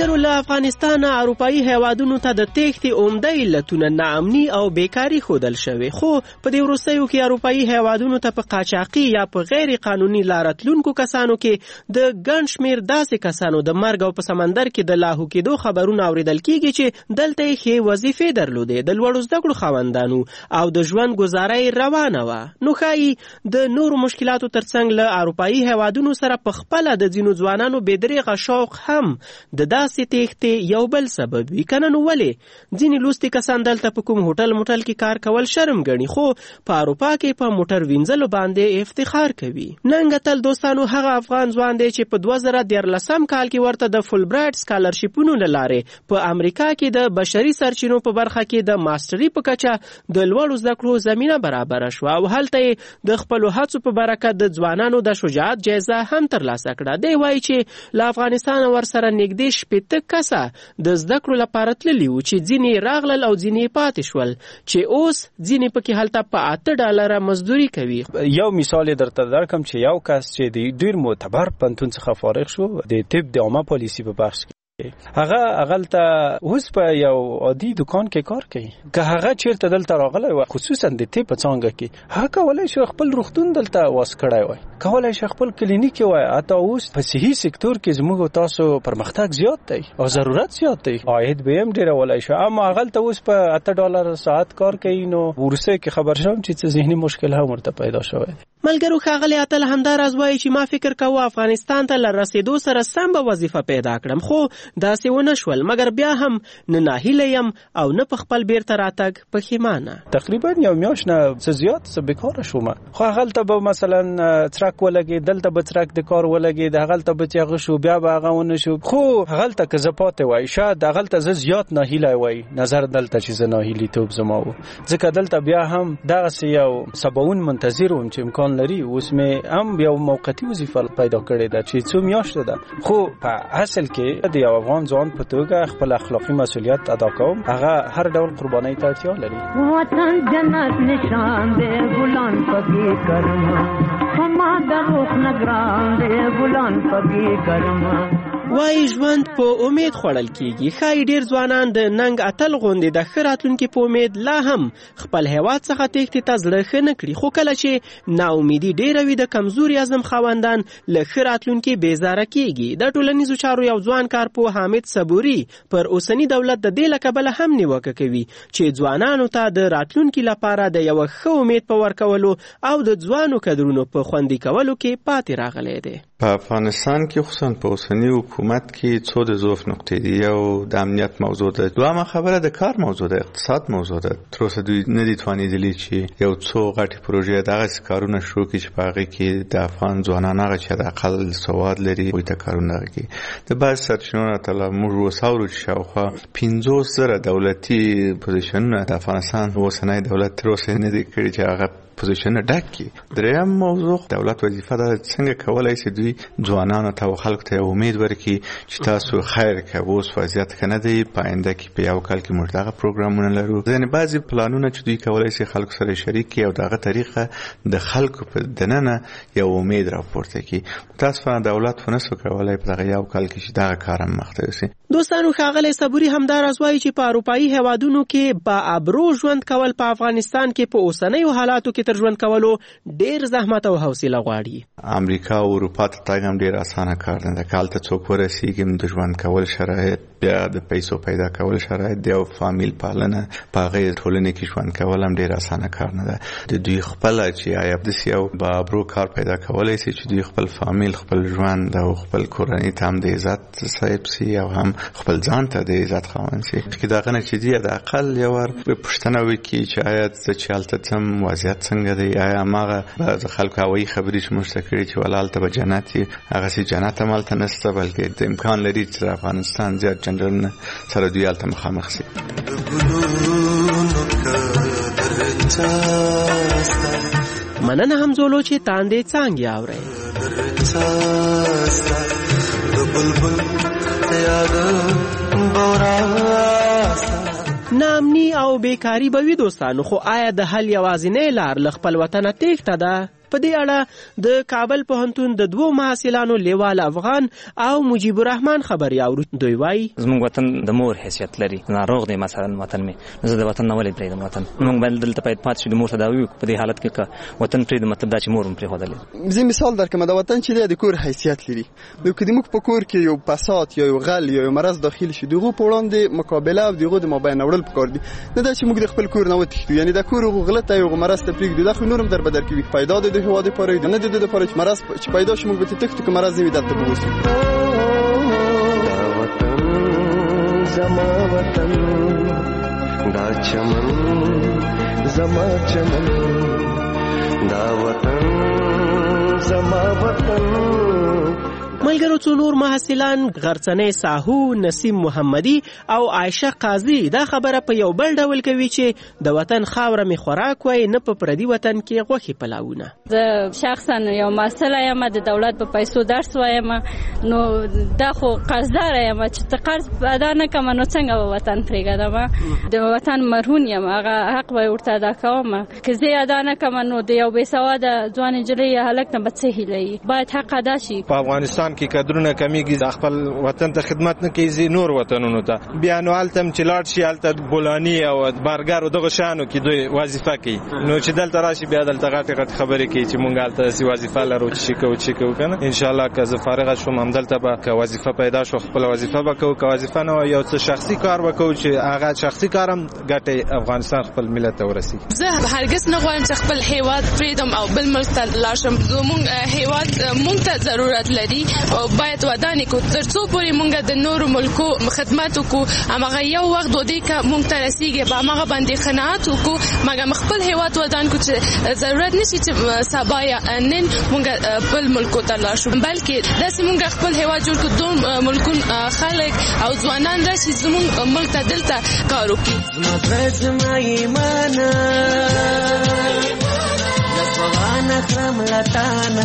ملګرو له افغانستان اروپایي هیوادونو ته د تېښتې عمده علتونه ناامني او بیکاري ښودل شوې، خو په دې وروستیو کې اروپایي هیوادونو ته په قاچاقي یا په غیر قانوني لاره تلونکو کسانو کې د ګڼ شمېر داسې کسانو د مرګ او په سمندر کې د لاهو کېدو خبرونه اورېدل کېږي چې دلته یې ښې وظیفې درلودې، د لوړو زده کړو خاوندانو او د ژوند ګزاره یې روانه وه. نو ښایي د نورو مشکلاتو ترڅنګ له اروپایي هیوادونو سره په خپله د ځینو ځوانانو بېدریغه شوق هم د داسې تېښتې یو بل سبب وي. کنه نو ولې ځینې لوستي کسان دلته په کوم هوټل موټل کې کار کول شرم ګڼي، خو په اروپا کې په موټر وینځلو باندې افتخار کوي. ننګ تل دوستانو هغه افغان ځوان دی چې په دوه زره دیارلسم کال کې ورته د فول برایټ سکالرشیپونو له لارې په امریکا کې د بشري سرچینو په برخه کې د ماسټري په کچه د لوړو زده کړو زمینه برابره شوه او هلته یې د خپلو هڅو په برکت د ځوانانو د شجاعت جایزه هم ترلاسه کړه. دی وایي چې له افغانستان ورسره نږدې شپېته کسه د زده کړو لپاره تللي وو چې ځینې راغلل او ځینې پاتې شول، چې اوس ځینې پکې هلته په اته ډالره مزدوري کوي. یو مثال درته درکم چې یو کس چې د ډیر معتبر پوهنتون څخه فارغ شو د طب د عامه پالیسي په بخش کې هغه اغلته اوس په یو عادي دکان کې کار کوي. که هغه چیرته دلته راغلی و خصوصا د طب په څانګه کې هغه کولای شي خپل روغتون دلته واس کړی وای، کولای شي خپل کلینیک وای. حتی اوس په صحي سکتور کې زموږ تاسو پرمختګ زیات دی او ضرورت زیات دی، عاید به هم ډیر ولای شي، اما اغلته اوس په اته ډالر ساعت کار کوي. نو ورسه کې خبر شوم چې ذهني مشکل هم ورته پیدا شوی. ملګرو ښاغلی اتل همداراز وایي چې ما فکر کوه افغانستان ته له رسېدو سره سم به وظیفه پیدا کړم، خو داسې ونه شول، مګر بیا هم نه ناهیله یم او نه په خپل بیرته راتګ پښیمانه. تقریبا یو میاشت نه څه زیات څه بیکاره شوم، خو هغلته به مثلا څرک ولګي، دلته به څرک د کار ولګي، هغلته به چې هغه شو بیا به هغه ونه شو. خو هغلته که زه پاتې وای شاید هغلته زه زیات ناهیلی وای، نظر دلته چې زه ناهیلیتوب زما و، ځکه دلته بیا هم دغسې یو سباون منتظر وم چې امکان لري اوس مې هم یو موقتي وظیفه پیدا کړې ده چې څو میاشتې ده. خو په اصل کې د یو افغان ځوان په توګه خپل اخلاقي مسؤلیت ادا کوم، هغه هر ډول قربانۍ ته اړتیا لري. وطن جنت نشان دی ګلان پکې کرم، هما د روح نگران دی ګلان پکې کرم. وای ژوند په امید خوړل کیږي. ښایي ډیر ځوانان د ننګ اتل غوندې د ښه راتلونکي په امید لا هم خپل هیواد څخه تېښتې ته زړه ښه نه کړي، خو کله چې ناامیدي ډیره وي د کمزوري عزم خاوندان له ښه راتلونکي بېزاره کیږي. د ټولنیزو چارو یو ځوان کارپوه حامد صبوري پر اوسني دولت د دې له کبله هم نیوکه کوي چې ځوانانو ته د راتلونکي لپاره د یوه ښه امید په ورکولو او د ځوانو کدرونو په خوندي کولو کې پاتې راغلی دی. په افغانستان کې خصوصا په اوسني حکومت کې څو د ضعف نقطې دي. یو د امنیت موضوع ده، دویمه خبره د کار موضوع ده، اقتصاد موضوع ده. تر اوسه دوی نه دي توانېدلي چې یو څو غټې پروژې دغسې کارونه شروع کړي چې په هغې کې د افغان ځوانان هغه چې د اقل سواد لري هغوی ته کارونه هغه کوي. د بعضې سرچینو نه تله موږ اوس اورو چې شاوخوا پنځوس زره دولتي پوزیشنونه د افغانستان اوسنی دولت تر اوسه نه دي کړي چې هغه پوزیشن ډک کی. دریم موضوع دولت وظیفه ده څنګه کولای شي دوی ځوانانو ته او خلکو ته امید ورکړي چې تاسو خیر کوئ، اوس وضعیت ښه نه دی، په آینده کې په یو کال کې موږ دغه پروګرامونه لرو. ځینې بعضې پلانونه چې دوی کولای شي خلکو سره شریک کړي او دغه طریقه د خلکو په دننه یو امید راپورته کړي. متاسفانه دولت خو نسو کولی په دغه یو کال کې چې دغه کار هم مخته یوسي. دوستانو ښاغلی صبوري همداراز وایي چې په اروپایي هیوادونو کې با ابرو ژوند کول په افغانستان کې په اوسنیو حالاتو کې تر ژوند کولو ډیر زحمت او حوصله غواړي. امریکا او اروپا ته تګ هم ډیر اسانه کار نه ده. که هلته څوک ورسېږي د ژوند کول شرایط، بیا د پیسو پیدا کول شرایط دی او فامیل پالنه په هغې ټولنې کې ژوند کول هم ډیر اسانه کار نه ده. د دوی خپله چې آیا داسې یو با ابرو کار پیدا کولی شي چې دوی خپل فامیل، خپل ژوند او خپل کورنۍ ته هم د عزت صاحب سي او هم خپل ځان ته د عزت خاوند سي. چې دغه نه چې دی د اقل یو ور پوښتنه وکړي چې آیا زه چې هلته ځم وضعیت څنګه دی، آیا هماغه د خلکو هوایي خبرې چې موږ ته کړي چې ولا هلته به جنت وي، هغسې جنت هم هلته نشته، بلکې د امکان لري چې د افغانستان زیات جنرالونه سره دوی هلته مخامخ شي. مننه همزولو چې تاندې څانګې اورئ. ناامني او بیکاری به وي دوستانو، خو آیا د حل یوازینۍ لار له خپل وطنه تېښته ده؟ په دې اړه د کابل پوهنتون د دوو محصلانو لیوال افغان او مجیب الرحمن خبري اورو. دوی وایي زموږ وطن د مور حیثیت لري، ناروغ دی مثلا وطن می، زه د وطن نه ولې پرېږدم وطن. موږ باید دلته باید پاتې شو، د مور تداوي وکړو. په دې حالت کې که وطن پرېږدو مطلب دا چې مور هم پرېښودلی. زه مثال درکړم، د وطن چې دی د کور حیثیت لري. نو که موږ په کور کې یو فساد یا یو غل یا یو مرض داخل شي، دغه په وړاندې مقابله او دغه د مابین وړل پکار دي. نه دا چې موږ د خپل کور نه وتښتو، یعنی د کور غلطه یو مرض ته پرېږدو، دا خو نورم در بدر کوي. پیدا د هوا د پاره نه د د لپاره چې مرض چې پیدا شي موږ به تښتو، که مرض نه وي دلته به اوسو. زما وطن دا چمن زما چمن دا وطن زما وطن. ملګرو څو نور محصلان غرڅنۍ ساهو، نسیم محمدي او عایشه قاضي دا خبره په یو بل ډول کوي چې د وطن خاوره می خوراک وای، نه په پردي وطن کې غوښې پلاونه. زه شخصا یو محصله یم، د دولت په پیسو درس وایم، نو دا خو قرضدار یم چې ته قرض ادا نه کوم نو څنګه به وطن پرېږدم؟ د وطن مرهون یم، هغه حق به ورته ادا کوم. که زه ادا نه کوم نو د یو بېسواده ځوان نجلۍ یا هلک نه به څه هیله وي؟ باید حق ادا شي. په افغانستان کې کډرونه کمیږي، خپل وطن ته خدمت نه کوي، نور وطنونو ته بیا نو هلته چې لاړ شي، هلته بولاني او بارګر او دغه شانو کې دوی وظیفه کوي. نو چې دلته راشي بیا دلته غټې غټې خبرې کوي چې مونږ هلته داسې وظیفه لرو چې شي کوو چې کوو که نه. انشاءالله که زه فارغه شوم همدلته به که وظیفه پیدا شو خپله وظیفه به کوو، که وظیفه نه یو څه شخصي کار به کوو چې هغه شخصي کار هم ګټې افغانستان خپل ملت ته ورسېږي. زه هرګز نه غواړم چې خپل هیواد پرېږدم او بل ملک ته لاړ شم. زموږ هیواد مونږ ته ضرورت لري او باید ودانې کړو تر څو پورې مونږ د نورو ملکو خدمت وکړو. هماغه یو وخت ودې که مونږ ته رسېږي په هماغه باندې قناعت وکړو، مګر خپل هیواد ودان کړو چې ضرورت نشي چې سبا یا نن مونږ بل ملکو ته لاړ شو، بلکې داسې مونږ خپل هیواد جوړ کړو دوه ملکون خلک او ځوانان راشي زموږ ملک ته دلته کار وکړي. زما زما ایمانه لسوغانه خرم لتانه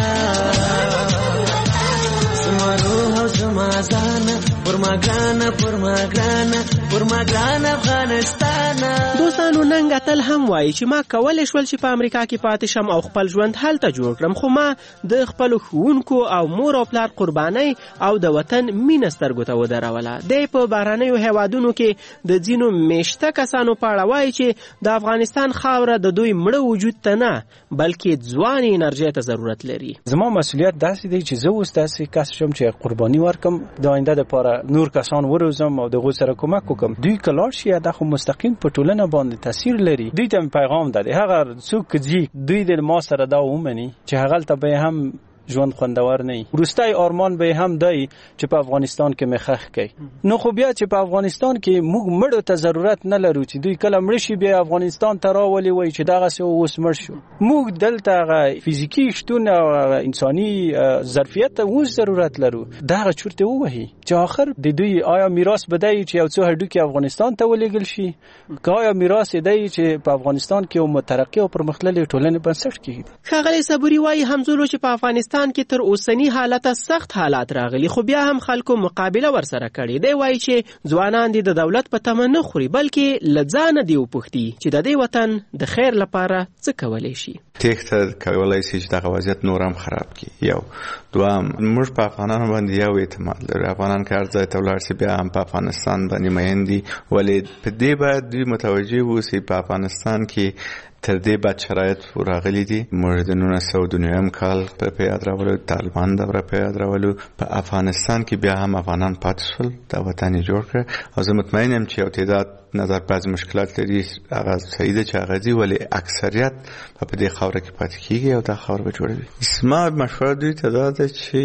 زما روح او زما ځانه پر ما ګرانه پر ما ګرانه پر ما ګرانه افغانستانه. دوستانو ننګ اتل هم وایي چې ما کولی شول چې په امریکا کې پاتې شم او خپل ژوند هلته جوړ کړم، خو ما د خپلو ښوونکو او مور او پلار قربانۍ او د وطن مینه سترګو ته ودروله. دی په بهرنیو هیوادونو کې د ځینو میشته کسانو په اړه وایي چې د افغانستان خاوره د دوی مړه وجود ته نه بلکې ځوانې انرژۍ ته ضرورت لري. زما مسؤلیت داسې دی چې زه اوس داسې کس شم چې قرباني ورکم د آینده دپاره نور کسان وروزم او دغو سره کومک وکړم. دوی که لاړ شي دا خو مستقیم په ټولنه باندې تاثیر لري. دوی ته پیغام ده هغه څوک که ځي دوی د ما سره دا ومني چې هغلته به هم ژوند خوندور نه وي. وروستی آرمان به هم دی چې په افغانستان کې مخخ کوي. نو خو بیا چې په افغانستان کې موږ مړو ته ضرورت نه لرو چې دوی کله مړ شي بیا افغانستان ته راولي وایي چې دغسې اوس مړ شو. موږ دلته هغه فزیکي شتون او انساني ظرفیت ته اوس ضرورت لرو. دغه چورتې ووهي چې آخر د دوی آیا میراث به دی چې یو څو هډوکي افغانستان ته ولېږل شي، که آیا میراث یې دی چې په افغانستان کې یو مترقي او پرمختللې ټولنې بنسټ کېږدي. ښاغلی صبوري وایي همزولو چې په افغانستان کې تر اوسنی حالت سخت حالات راغلي خو بیا هم خلکو مقابله ورسره کړې. دی وایي چې ځوانان دي د دولت په تمه نه خوري بلکې له ځانه دي وپوښتي چې د دې وطن د خیر لپاره څه کولی شي. تېښته کولی شي چې دغه وضعیت نور هم خراب کړي. یو دوام موږ په افغانانو باندې یو اعتماد لرو. افغانان که هر ځای ته ولاړ شي بیا هم په افغانستان باندې مین دي، ولې په دې باید دوی متوجه واوسي په افغانستان کې تر دې بد شرایط راغلي دي. موږ د نولس سوه دوه نویم کال په یاد راولو، طالبان دوره په یاد راولو. په افغانستان کې بیا هم افغانان پاتې شول، دا وطن یې جوړ کړ او زه مطمئن یم چې یو تعداد نظر بعض مشکلات لري هغه صحیح ده چې هغه دي، ولې اکثریت په دې خاوره کې پاتې کېږي او دا خاوره به جوړوي. زما مشوره دوی ته دا ده چې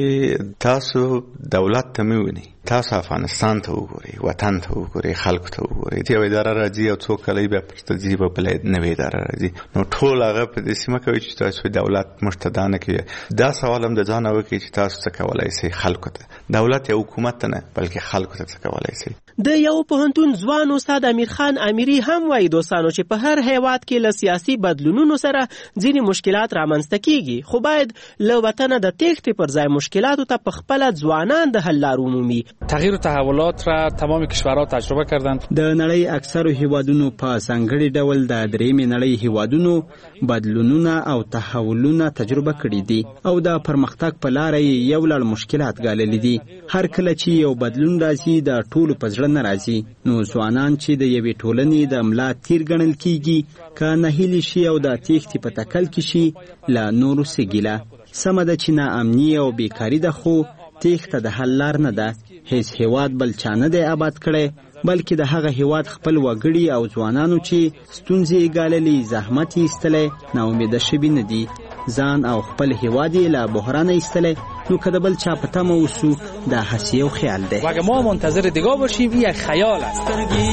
تاسو دولت ته مه وینئ، تاسو افغانستان ته وګورئ، وطن ته وګورئ، خلکو ته وګورئ. یو اداره راځي او څو کاله بیا پرته ځي به بله نوې اداره راځي، نو ټول هغه په دې سیمه کوي چې تاسو دولت موږ ته دا نه کوي. دا سوال هم د ځانه وکړئ چې تاسو څه کولی شئ خلکو ته، دولت یا حکومت ته نه بلکې خلکو ته څه کولی شئ. د یو پوهنتون ځوان استاد امیر خان امیری هم وایي دوستانو چې په هر هیواد کې له سیاسي بدلونونو سره ځینې مشکلات رامنځته کیږي، خو باید له وطنه د تېښتې پر ځای مشکلاتو ته په خپله ځوانان د حل لارو مومي. تغییر و تحولات را تمام کشورها تجربه کردند. د نړۍ اکثرو هیوادونو په ځانګړي ډول د درېیمې نړۍ هیوادونو بدلونونه او تحولونه تجربه کړي دي او د پرمختګ په لاره یې یو لړ مشکلات ګاللي دي. هر کله چې یو بدلون راځي د ټولو په زړه نه راځي، نو ځوانان چې د یوې ټولنې د ملا تیر ګڼل کیږي که ناهیلي شي او د تېښتې په تکل کې شي، له نورو څه ګیله. سمه ده چې ناامني او بیکاري ده، خو تېښته د حل لار نه ده. هیڅ هیواد بل چا نه دی آباد کړی، بلکې د هغه هیواد خپل وګړي او ځوانانو چې ستونزې یې ګاللي، زحمت یې ایستلی، ناامیده شوي نه دي. ځان او خپل هیواد یې له بحرانه ایستلی، نو که د بل چا په تمه اوسو دا هسې یو خیال دی. و اگه ما منتظر دیگاه باشیم این یک خیال است.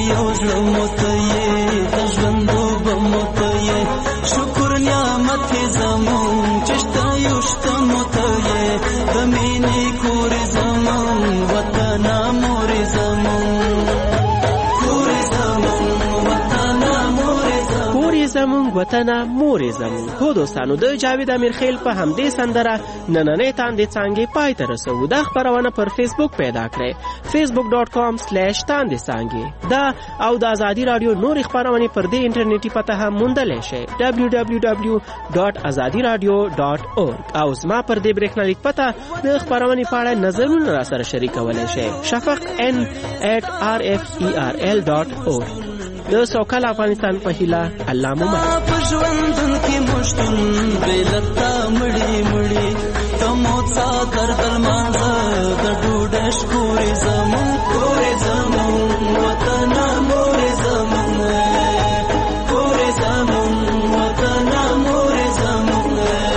شکر نعمت زمون چشتا یشتا متایه دمینی کور زمون وطن مور زمون کور زمون وطن مور زمون کور زمون وطن مور زمون. هو دوستانو، د جاوید امیرخیل په همدې سندره نننۍ تاندې څانګې پای ته رسوو. دا خپرونه پر فیسبوک پیدا کړئ، فیسبوک ډاټ کام سلیش تاندې څانګې. دا او د ازادي رادیو نورې خپرونې پر دې انټرنیټي پته هم موندلی شئ، ډبلیو ډبلیو ډبلیو ډاټ ازادي رادیو ډاټ اورګ. او زما پر دې برېښنالیک پته د خپرونې په اړه نظرونه راسره شریکولی شئ، شفق ان ایټ آر اف ای آر ال ډاټ اورګ. د سوکال افغانستان په هیله، الله مو مل. په ژوندون کې مشتون بېلتا مړی مړی تمو څادر درمانځه د ډوډۍ شکورې زمون کورې زمون وطن مورې زمون کورې زمون وطن مورې زمون.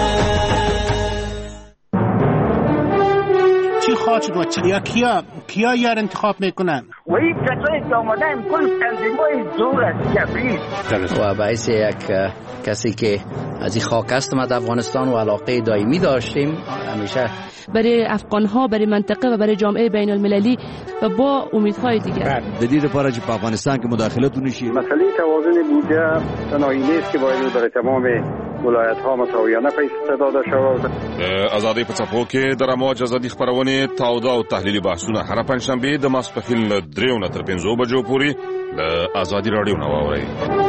چی خواهد شد و چی یا کیا کیا یار انتخاب میکنن؟ و این کسایی که آمدن کل تنظیمای دور از جبریز و باعث یک کسی که از این خاک است ما در افغانستان و علاقه دائمی داشتیم همیشه برای افغان‌ها، برای منطقه و برای جامعه بین المللی و با امیدهای دیگر. د دې لپاره چې په افغانستان کې مداخلت ونشي. مسئله توازن بودجه تنهایی نیست که باید برای تمام ولایت‌ها مساویانه پیسې داده شود. آزادی په څپو کې د رموج ازادي خبرونه تاوده او تحلیلي بحثونه هر پنځشنبه د ماسپښین له درېو نه تر پنځو بجو پورې د ازادي رادیو نو واورئ.